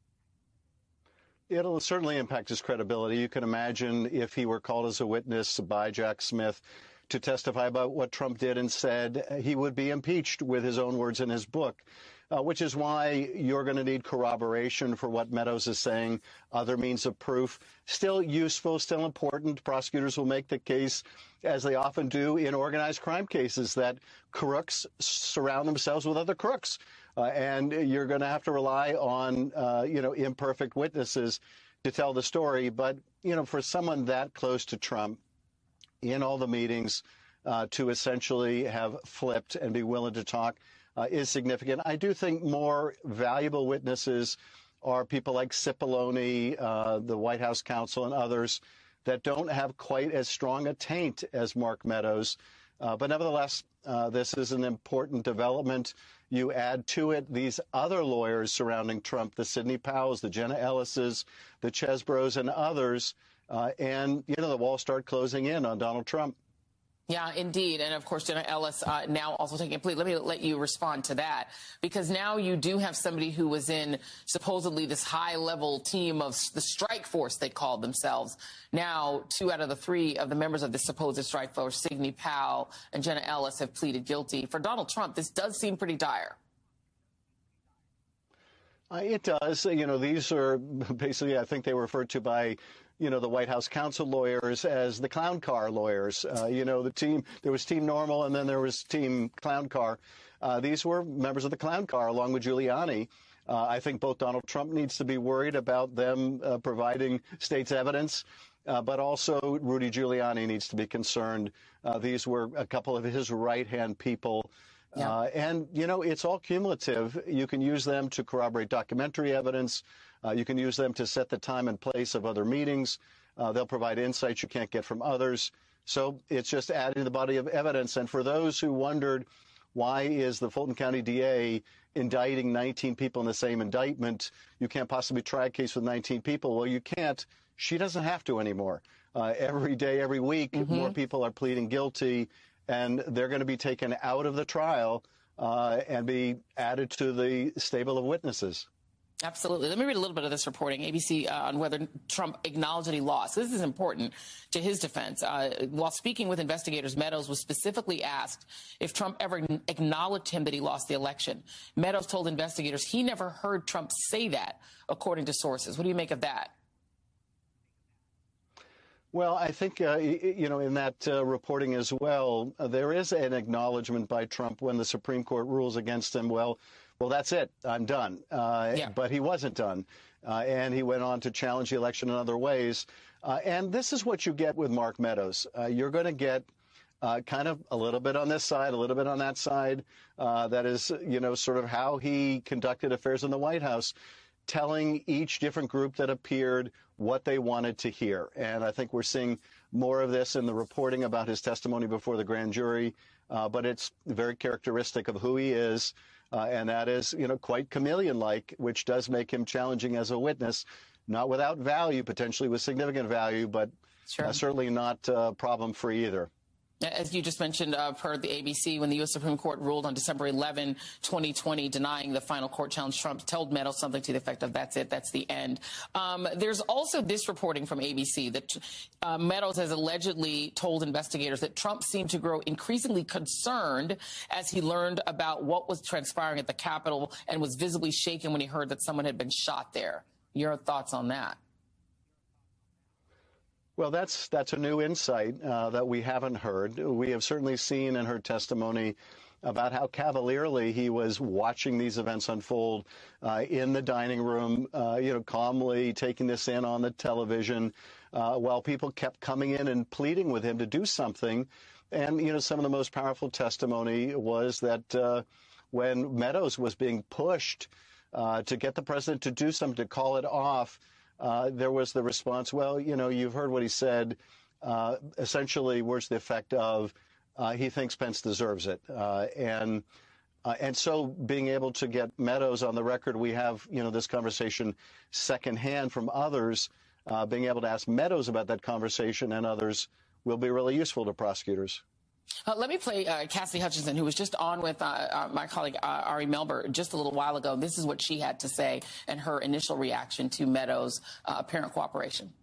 It'll certainly impact his credibility. You can imagine if he were called as a witness by Jack Smith to testify about what Trump did and said, he would be impeached with his own words in his book, uh, which is why you're going to need corroboration for what Meadows is saying, other means of proof. Still useful, still important. Prosecutors will make the case, as they often do in organized crime cases, that crooks surround themselves with other crooks. Uh, and you're going to have to rely on, uh, you know, imperfect witnesses to tell the story. But, you know, for someone that close to Trump in all the meetings uh, to essentially have flipped and be willing to talk uh, is significant. I do think more valuable witnesses are people like Cipollone, uh, the White House counsel, and others that don't have quite as strong a taint as Mark Meadows. Uh, but nevertheless, uh, this is an important development. You add to it these other lawyers surrounding Trump, the Sidney Powells, the Jenna Ellises, the Chesbros, and others. Uh, and, you know, the walls start closing in on Donald Trump. Yeah, indeed. And of course, Jenna Ellis uh, now also taking a plea. Let me let you respond to that, because now you do have somebody who was in supposedly this high level team of the strike force, they called themselves. Now, two out of the three of the members of this supposed strike force, Sidney Powell and Jenna Ellis, have pleaded guilty. For Donald Trump, this does seem pretty dire. Uh, it does. You know, these are basically, I think they were referred to by, you know, the White House counsel lawyers as the clown car lawyers. Uh, you know, the team, there was Team Normal and then there was Team Clown Car. Uh, these were members of the clown car along with Giuliani. Uh, I think both Donald Trump needs to be worried about them uh, providing state's evidence, uh, but also Rudy Giuliani needs to be concerned. Uh, these were a couple of his right-hand people. Yeah. Uh, and, you know, it's all cumulative. You can use them to corroborate documentary evidence. Uh, you can use them to set the time and place of other meetings. Uh, they'll provide insights you can't get from others. So it's just adding to the body of evidence. And for those who wondered, why is the Fulton County D A indicting nineteen people in the same indictment? You can't possibly try a case with nineteen people. Well, you can't. She doesn't have to anymore. Uh, every day, every week, mm-hmm. more people are pleading guilty, and they're going to be taken out of the trial uh, and be added to the stable of witnesses. Absolutely. Let me read a little bit of this reporting, A B C, uh, on whether Trump acknowledged that he lost. This is important to his defense. Uh, while speaking with investigators, Meadows was specifically asked if Trump ever acknowledged him that he lost the election. Meadows told investigators he never heard Trump say that, according to sources. What do you make of that? Well, I think, uh, you know, in that uh, reporting as well, uh, there is an acknowledgement by Trump when the Supreme Court rules against him. Well, well, that's it. I'm done. Uh, yeah. But he wasn't done. Uh, and he went on to challenge the election in other ways. Uh, and this is what you get with Mark Meadows. Uh, you're going to get uh, kind of a little bit on this side, a little bit on that side. Uh, that is, you know, sort of how he conducted affairs in the White House, telling each different group that appeared what they wanted to hear. And I think we're seeing more of this in the reporting about his testimony before the grand jury. Uh, but it's very characteristic of who he is. Uh, and that is, you know, quite chameleon-like, which does make him challenging as a witness, not without value, potentially with significant value, but sure. uh, certainly not uh, problem-free either. As you just mentioned, uh, per the A B C, when the U S Supreme Court ruled on December eleventh, twenty twenty, denying the final court challenge, Trump told Meadows something to the effect of, that's it, that's the end. Um, there's also this reporting from A B C that uh, Meadows has allegedly told investigators that Trump seemed to grow increasingly concerned as he learned about what was transpiring at the Capitol and was visibly shaken when he heard that someone had been shot there. Your thoughts on that? Well, that's that's a new insight uh, that we haven't heard. We have certainly seen in her testimony about how cavalierly he was watching these events unfold uh, in the dining room, uh, you know, calmly taking this in on the television, uh, while people kept coming in and pleading with him to do something. And, you know, some of the most powerful testimony was that uh, when Meadows was being pushed uh, to get the president to do something, to call it off, Uh, there was the response, well, you know, you've heard what he said. Uh, essentially, words to the effect of, uh, he thinks Pence deserves it. Uh, and uh, and so being able to get Meadows on the record, we have, you know, this conversation secondhand from others. Uh, being able to ask Meadows about that conversation and others will be really useful to prosecutors. Uh, let me play uh, Cassidy Hutchinson, who was just on with uh, uh, my colleague uh, Ari Melber just a little while ago. This is what she had to say and her initial reaction to Meadows' uh, apparent cooperation.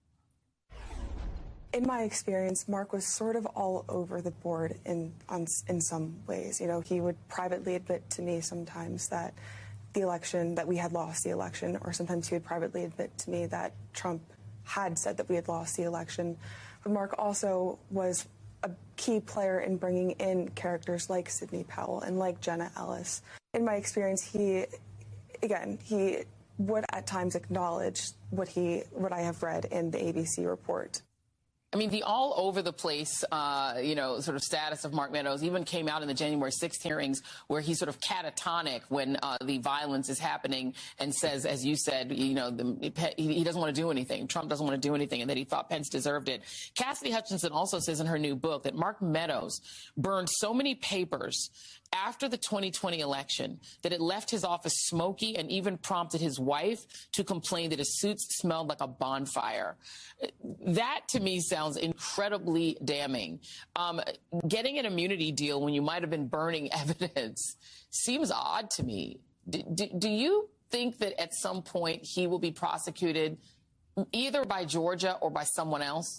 In my experience, Mark was sort of all over the board in on, in some ways. You know, he would privately admit to me sometimes that the election, that we had lost the election, or sometimes he would privately admit to me that Trump had said that we had lost the election. But Mark also was a key player in bringing in characters like Sidney Powell and like Jenna Ellis. In my experience, he, again, he would at times acknowledge what he, what I have read in the A B C report. I mean, the all over the place, uh, you know, sort of status of Mark Meadows even came out in the January sixth hearings where he's sort of catatonic when uh, the violence is happening and says, as you said, you know, the, he doesn't want to do anything. Trump doesn't want to do anything, and that he thought Pence deserved it. Cassidy Hutchinson also says in her new book that Mark Meadows burned so many papers after the twenty twenty election that it left his office smoky and even prompted his wife to complain that his suits smelled like a bonfire. That, to me, sounds incredibly damning. Um, getting an immunity deal when you might have been burning evidence seems odd to me. Do, do, do you think that at some point he will be prosecuted either by Georgia or by someone else?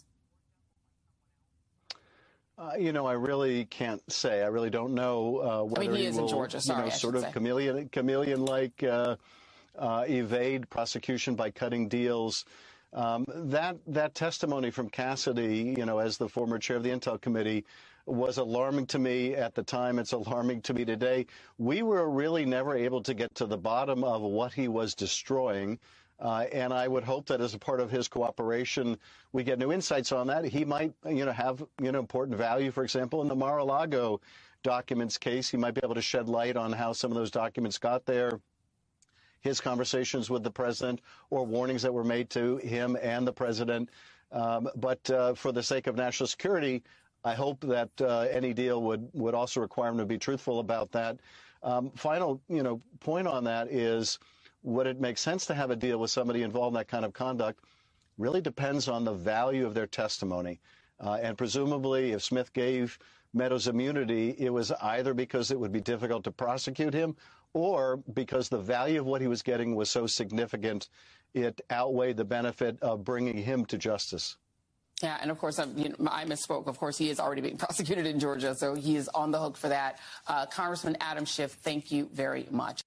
Uh, you know, I really can't say. I really don't know uh, whether I mean, he, he is will, in Georgia. Sorry, you know, I sort of say. chameleon, chameleon-like uh, uh, evade prosecution by cutting deals. Um, that that testimony from Cassidy, you know, as the former chair of the Intel Committee, was alarming to me at the time. It's alarming to me today. We were really never able to get to the bottom of what he was destroying. Uh, and I would hope that as a part of his cooperation, we get new insights on that. He might, you know, have, you know, important value, for example, in the Mar-a-Lago documents case. He might be able to shed light on how some of those documents got there, his conversations with the president, or warnings that were made to him and the president. Um, but uh, for the sake of national security, I hope that uh, any deal would, would also require him to be truthful about that. Um, final, you know, point on that is, would it make sense to have a deal with somebody involved in that kind of conduct? Really depends on the value of their testimony. Uh, and presumably, if Smith gave Meadows' immunity, it was either because it would be difficult to prosecute him or because the value of what he was getting was so significant, it outweighed the benefit of bringing him to justice. Yeah, and of course, I'm, you know, I misspoke. Of course, he is already being prosecuted in Georgia, so he is on the hook for that. Uh, Congressman Adam Schiff, thank you very much.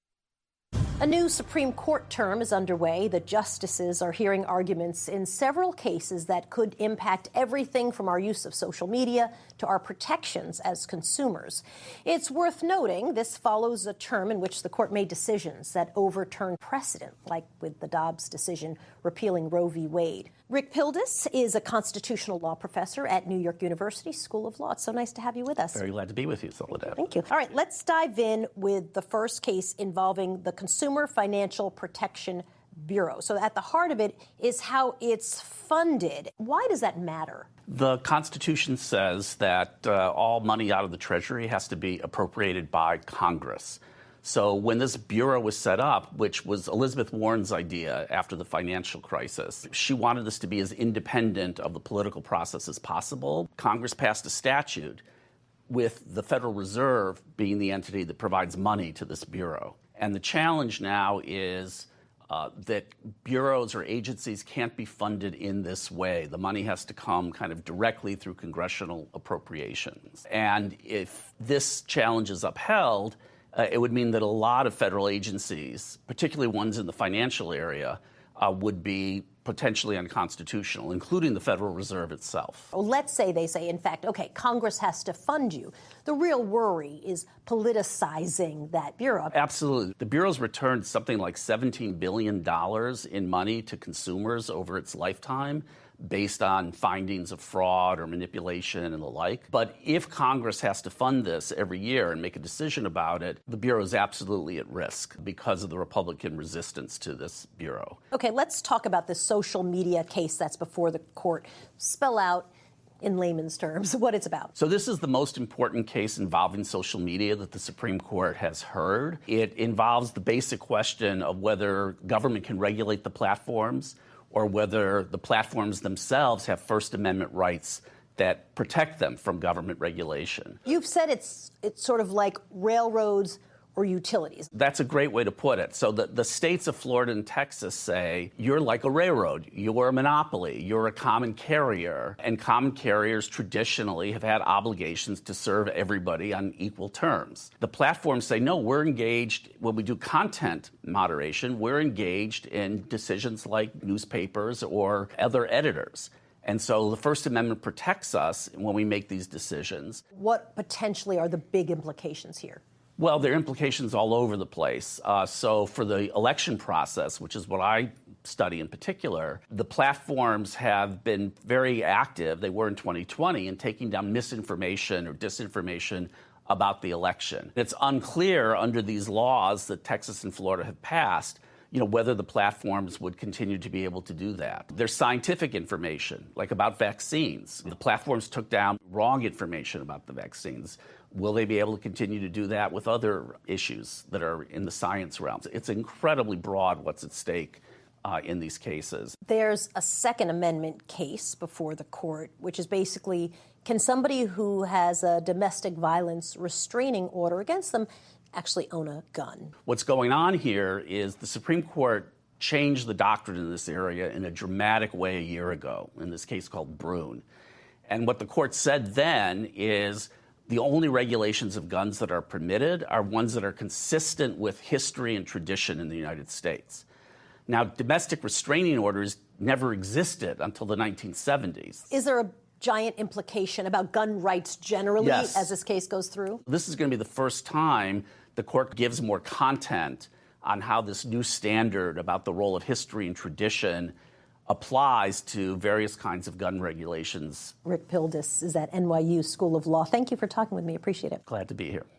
A new Supreme Court term is underway. The justices are hearing arguments in several cases that could impact everything from our use of social media to our protections as consumers. It's worth noting this follows a term in which the court made decisions that overturned precedent, like with the Dobbs decision repealing Roe v. Wade. Rick Pildes is a constitutional law professor at New York University School of Law. It's so nice to have you with us. Very glad to be with you, Soledad. Thank you. All right, let's dive in with the first case involving the Consumer Financial Protection Bureau. So at the heart of it is how it's funded. Why does that matter? The Constitution says that uh, all money out of the Treasury has to be appropriated by Congress. So when this bureau was set up, which was Elizabeth Warren's idea after the financial crisis, she wanted this to be as independent of the political process as possible. Congress passed a statute with the Federal Reserve being the entity that provides money to this bureau. And the challenge now is uh, that bureaus or agencies can't be funded in this way. The money has to come kind of directly through congressional appropriations. And if this challenge is upheld, Uh, it would mean that a lot of federal agencies, particularly ones in the financial area, uh, would be potentially unconstitutional, including the Federal Reserve itself. Well, let's say they say, in fact, okay, Congress has to fund you. The real worry is politicizing that bureau. Absolutely. The Bureau's returned something like seventeen billion dollars in money to consumers over its lifetime, based on findings of fraud or manipulation and the like. But if Congress has to fund this every year and make a decision about it, the Bureau is absolutely at risk because of the Republican resistance to this Bureau. Okay, let's talk about this social media case that's before the court. Spell out in layman's terms what it's about. So this is the most important case involving social media that the Supreme Court has heard. It involves the basic question of whether government can regulate the platforms or whether the platforms themselves have First Amendment rights that protect them from government regulation. You've said it's it's sort of like railroads or utilities. That's a great way to put it. So the, the states of Florida and Texas say, you're like a railroad, you're a monopoly, you're a common carrier, and common carriers traditionally have had obligations to serve everybody on equal terms. The platforms say, no, we're engaged, when we do content moderation, we're engaged in decisions like newspapers or other editors. And so the First Amendment protects us when we make these decisions. What potentially are the big implications here? Well, there are implications all over the place. Uh, so for the election process, which is what I study in particular, the platforms have been very active, they were in twenty twenty, in taking down misinformation or disinformation about the election. It's unclear under these laws that Texas and Florida have passed, you know, whether the platforms would continue to be able to do that. There's scientific information, like about vaccines. The platforms took down wrong information about the vaccines. Will they be able to continue to do that with other issues that are in the science realms? It's incredibly broad what's at stake uh, in these cases. There's a Second Amendment case before the court, which is basically, can somebody who has a domestic violence restraining order against them actually own a gun? What's going on here is the Supreme Court changed the doctrine in this area in a dramatic way a year ago, in this case called Brune. And what the court said then is the only regulations of guns that are permitted are ones that are consistent with history and tradition in the United States. Now, domestic restraining orders never existed until the nineteen seventies. Is there a giant implication about gun rights generally Yes. as this case goes through? This is going to be the first time the court gives more content on how this new standard about the role of history and tradition applies to various kinds of gun regulations. Rick Pildes is at N Y U School of Law. Thank you for talking with me. Appreciate it. Glad to be here.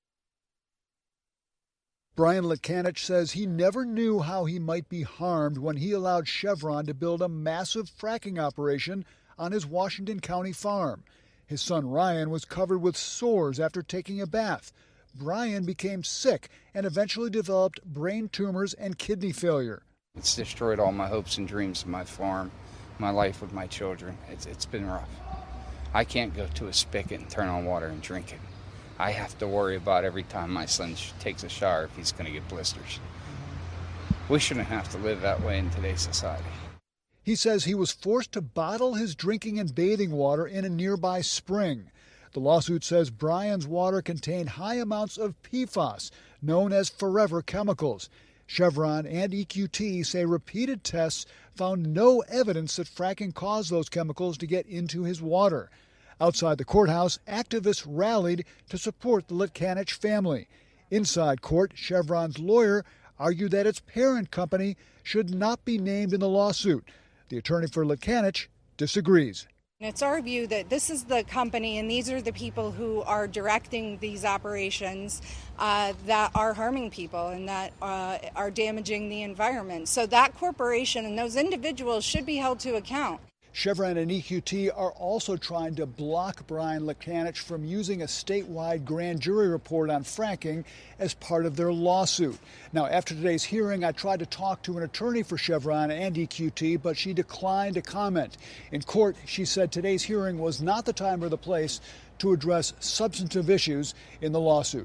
Brian Lekanich says he never knew how he might be harmed when he allowed Chevron to build a massive fracking operation on his Washington County farm. His son Ryan was covered with sores after taking a bath. Brian became sick and eventually developed brain tumors and kidney failure. It's destroyed all my hopes and dreams of my farm, my life with my children. It's, it's been rough. I can't go to a spigot and turn on water and drink it. I have to worry about every time my son sh- takes a shower if he's going to get blisters. We shouldn't have to live that way in today's society. He says he was forced to bottle his drinking and bathing water in a nearby spring. The lawsuit says Brian's water contained high amounts of P FAS, known as forever chemicals. Chevron and E Q T say repeated tests found no evidence that fracking caused those chemicals to get into his water. Outside the courthouse, activists rallied to support the Lutkanich family. Inside court, Chevron's lawyer argued that its parent company should not be named in the lawsuit. The attorney for Lutkanich disagrees. It's our view that this is the company and these are the people who are directing these operations uh, that are harming people and that uh, are damaging the environment. So that corporation and those individuals should be held to account. Chevron and E Q T are also trying to block Brian Lutkanich from using a statewide grand jury report on fracking as part of their lawsuit. Now, after today's hearing, I tried to talk to an attorney for Chevron and E Q T, but she declined to comment. In court, she said today's hearing was not the time or the place to address substantive issues in the lawsuit.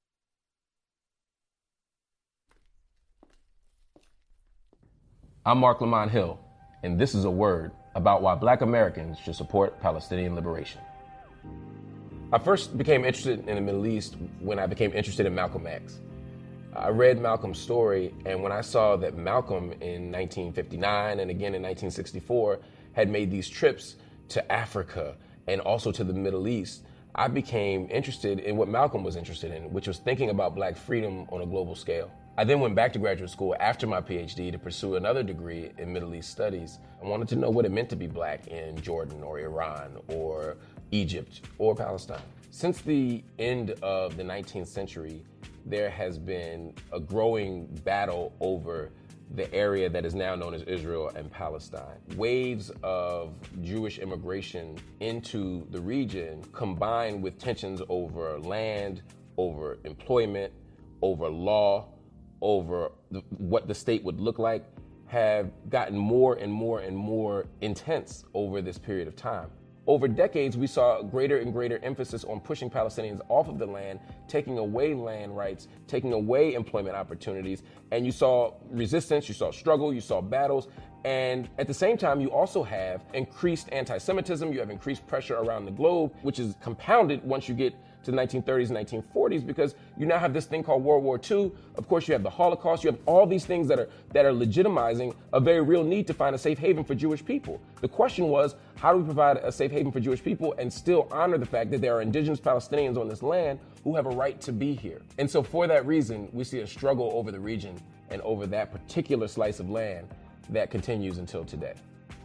I'm Mark Lamont Hill, and this is a word about why Black Americans should support Palestinian liberation. I first became interested in the Middle East when I became interested in Malcolm X. I read Malcolm's story, and when I saw that Malcolm in nineteen fifty-nine and again in nineteen sixty-four had made these trips to Africa and also to the Middle East, I became interested in what Malcolm was interested in, which was thinking about Black freedom on a global scale. I then went back to graduate school after my PhD to pursue another degree in Middle East studies. I wanted to know what it meant to be Black in Jordan or Iran or Egypt or Palestine. Since the end of the nineteenth century, there has been a growing battle over the area that is now known as Israel and Palestine. Waves of Jewish immigration into the region, combined with tensions over land, over employment, over law, over the, what the state would look like, have gotten more and more and more intense over this period of time. Over decades, we saw greater and greater emphasis on pushing Palestinians off of the land, taking away land rights, taking away employment opportunities, and you saw resistance, you saw struggle, you saw battles, and at the same time, you also have increased anti-Semitism, you have increased pressure around the globe, which is compounded once you get to the nineteen thirties and nineteen forties, because you now have this thing called World War Two. Of course, you have the Holocaust. You have all these things that are that are legitimizing a very real need to find a safe haven for Jewish people. The question was, how do we provide a safe haven for Jewish people and still honor the fact that there are indigenous Palestinians on this land who have a right to be here? And so for that reason, we see a struggle over the region and over that particular slice of land that continues until today.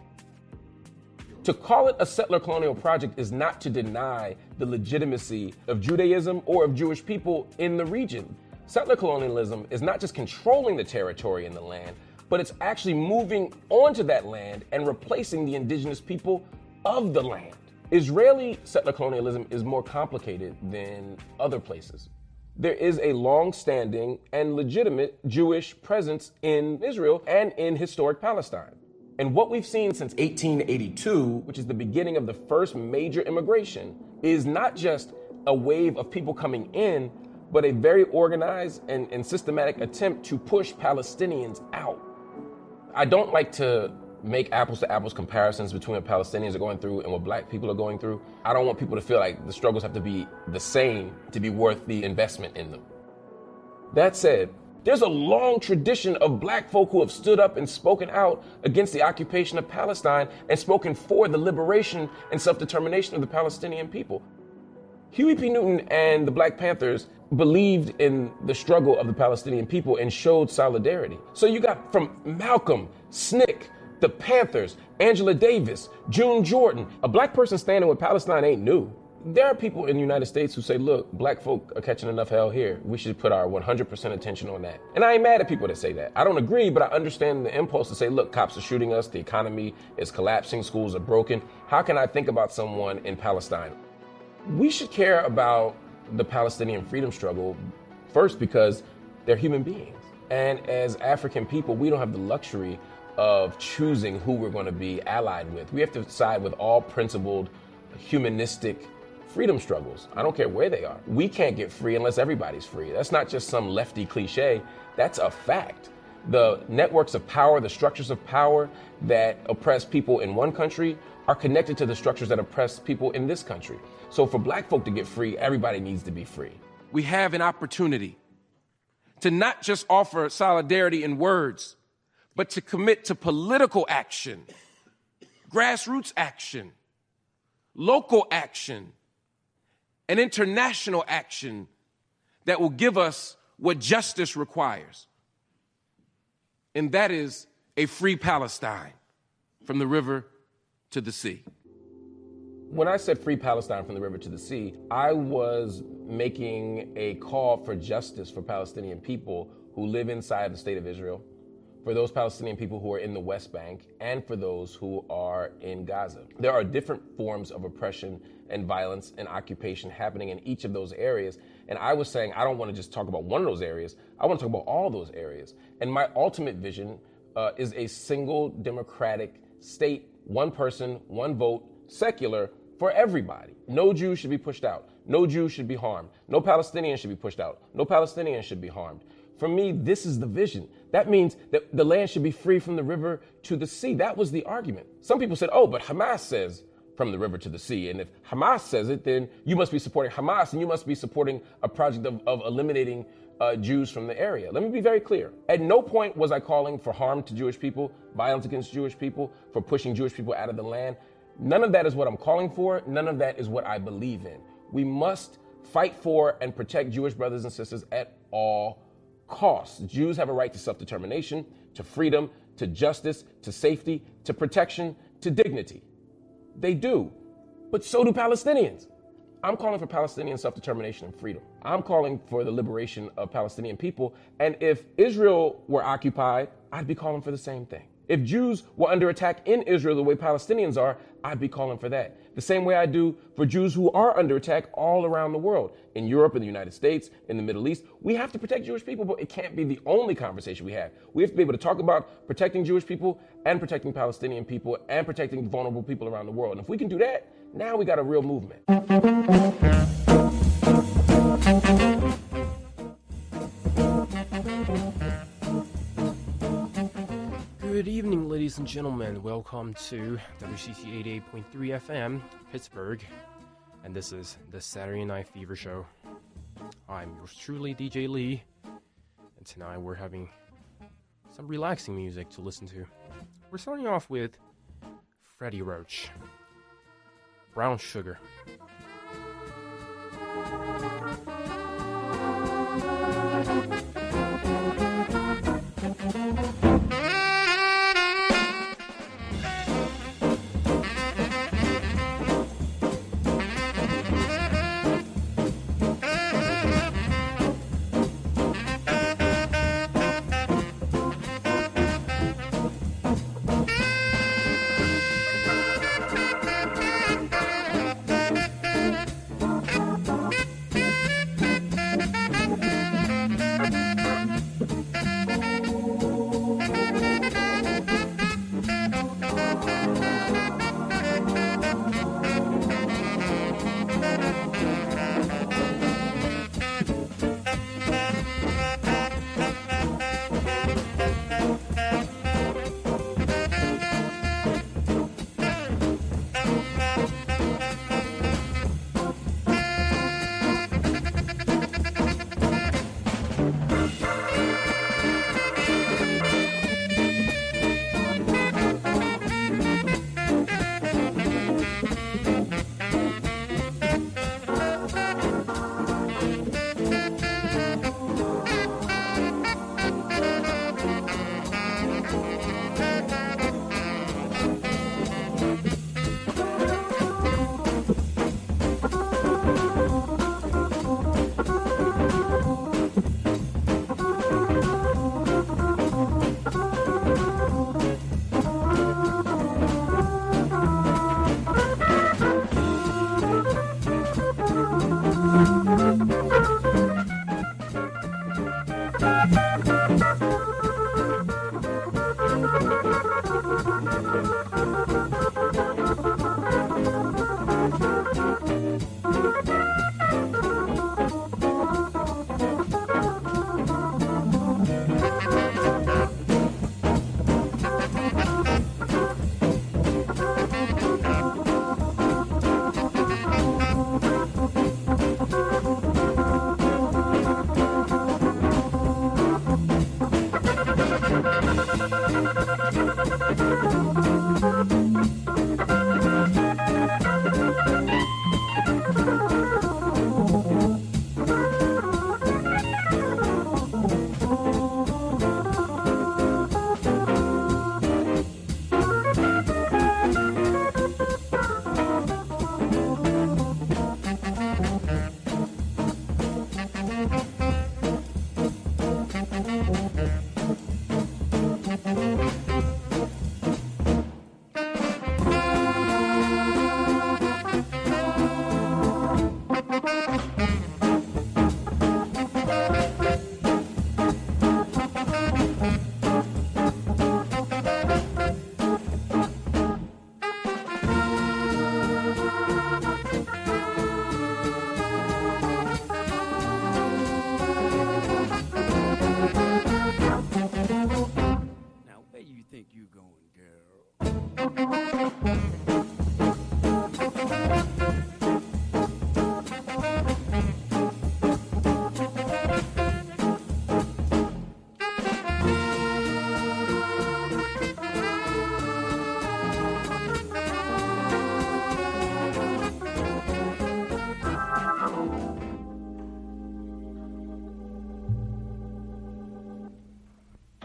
To call it a settler colonial project is not to deny the legitimacy of Judaism or of Jewish people in the region. Settler colonialism is not just controlling the territory and the land, but it's actually moving onto that land and replacing the indigenous people of the land. Israeli settler colonialism is more complicated than other places. There is a long-standing and legitimate Jewish presence in Israel and in historic Palestine. And what we've seen since eighteen eighty-two, which is the beginning of the first major immigration, is not just a wave of people coming in, but a very organized and, and systematic attempt to push Palestinians out. I don't like to make apples to apples comparisons between what Palestinians are going through and what Black people are going through. I don't want people to feel like the struggles have to be the same to be worth the investment in them. That said, there's a long tradition of Black folk who have stood up and spoken out against the occupation of Palestine and spoken for the liberation and self-determination of the Palestinian people. Huey P. Newton and the Black Panthers believed in the struggle of the Palestinian people and showed solidarity. So you got from Malcolm, S N C C, the Panthers, Angela Davis, June Jordan. A Black person standing with Palestine ain't new. There are people in the United States who say, look, Black folk are catching enough hell here. We should put our one hundred percent attention on that. And I ain't mad at people that say that. I don't agree, but I understand the impulse to say, look, cops are shooting us. The economy is collapsing. Schools are broken. How can I think about someone in Palestine? We should care about the Palestinian freedom struggle first because they're human beings. And as African people, we don't have the luxury of choosing who we're going to be allied with. We have to side with all principled humanistic freedom struggles. I don't care where they are. We can't get free unless everybody's free. That's not just some lefty cliche. That's a fact. The networks of power, the structures of power that oppress people in one country are connected to the structures that oppress people in this country. So for black folk to get free, everybody needs to be free. We have an opportunity to not just offer solidarity in words, but to commit to political action, grassroots action, local action, and international action that will give us what justice requires. And that is a free Palestine from the river to the sea. When I said free Palestine from the river to the sea, I was making a call for justice for Palestinian people who live inside the state of Israel, for those Palestinian people who are in the West Bank, and for those who are in Gaza. There are different forms of oppression and violence and occupation happening in each of those areas. And I was saying, I don't want to just talk about one of those areas. I want to talk about all those areas. And my ultimate vision uh, is a single democratic state, one person, one vote, secular, for everybody. No Jew should be pushed out. No Jew should be harmed. No Palestinian should be pushed out. No Palestinian should be harmed. For me, this is the vision. That means that the land should be free from the river to the sea. That was the argument. Some people said, oh, but Hamas says from the river to the sea. And if Hamas says it, then you must be supporting Hamas and you must be supporting a project of, of eliminating uh, Jews from the area. Let me be very clear. At no point was I calling for harm to Jewish people, violence against Jewish people, for pushing Jewish people out of the land. None of that is what I'm calling for. None of that is what I believe in. We must fight for and protect Jewish brothers and sisters at all costs. Jews have a right to self-determination, to freedom, to justice, to safety, to protection, to dignity. They do, but so do Palestinians. I'm calling for Palestinian self-determination and freedom. I'm calling for the liberation of Palestinian people. And if Israel were occupied, I'd be calling for the same thing. If Jews were under attack in Israel the way Palestinians are, I'd be calling for that. The same way I do for Jews who are under attack all around the world. In Europe, in the United States, in the Middle East. We have to protect Jewish people, but it can't be the only conversation we have. We have to be able to talk about protecting Jewish people and protecting Palestinian people and protecting vulnerable people around the world. And if we can do that, now we got a real movement. Good evening, ladies and gentlemen. Welcome to W C C eighty-eight point three F M, Pittsburgh. And this is the Saturday Night Fever Show. I'm yours truly, D J Lee. And tonight we're having some relaxing music to listen to. We're starting off with Freddie Roach, Brown Sugar.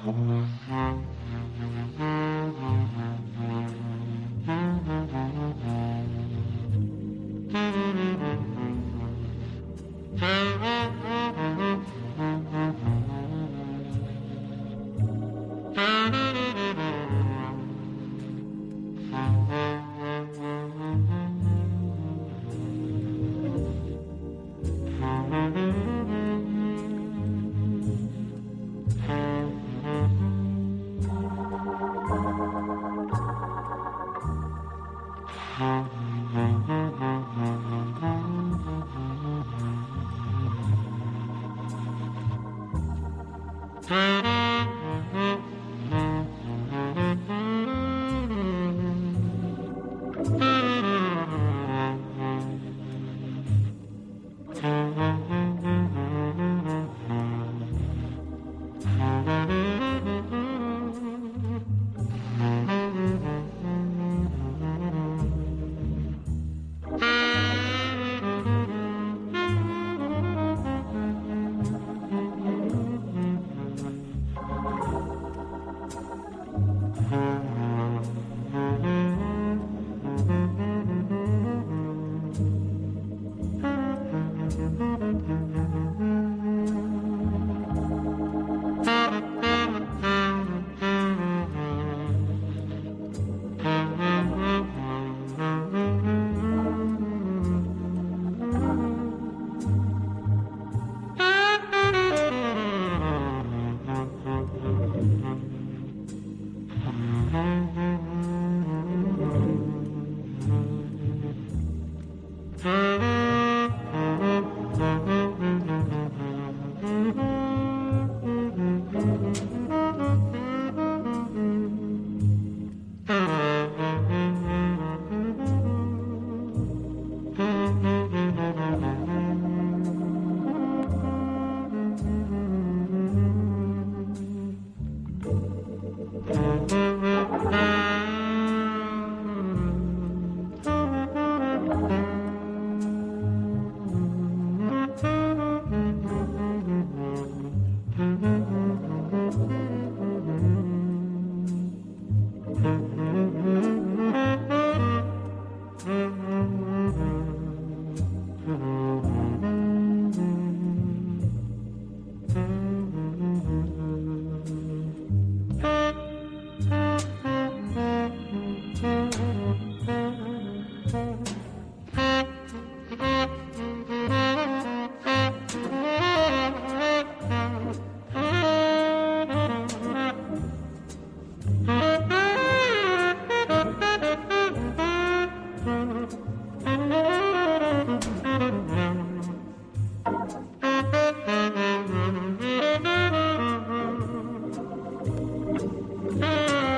Mm-hmm.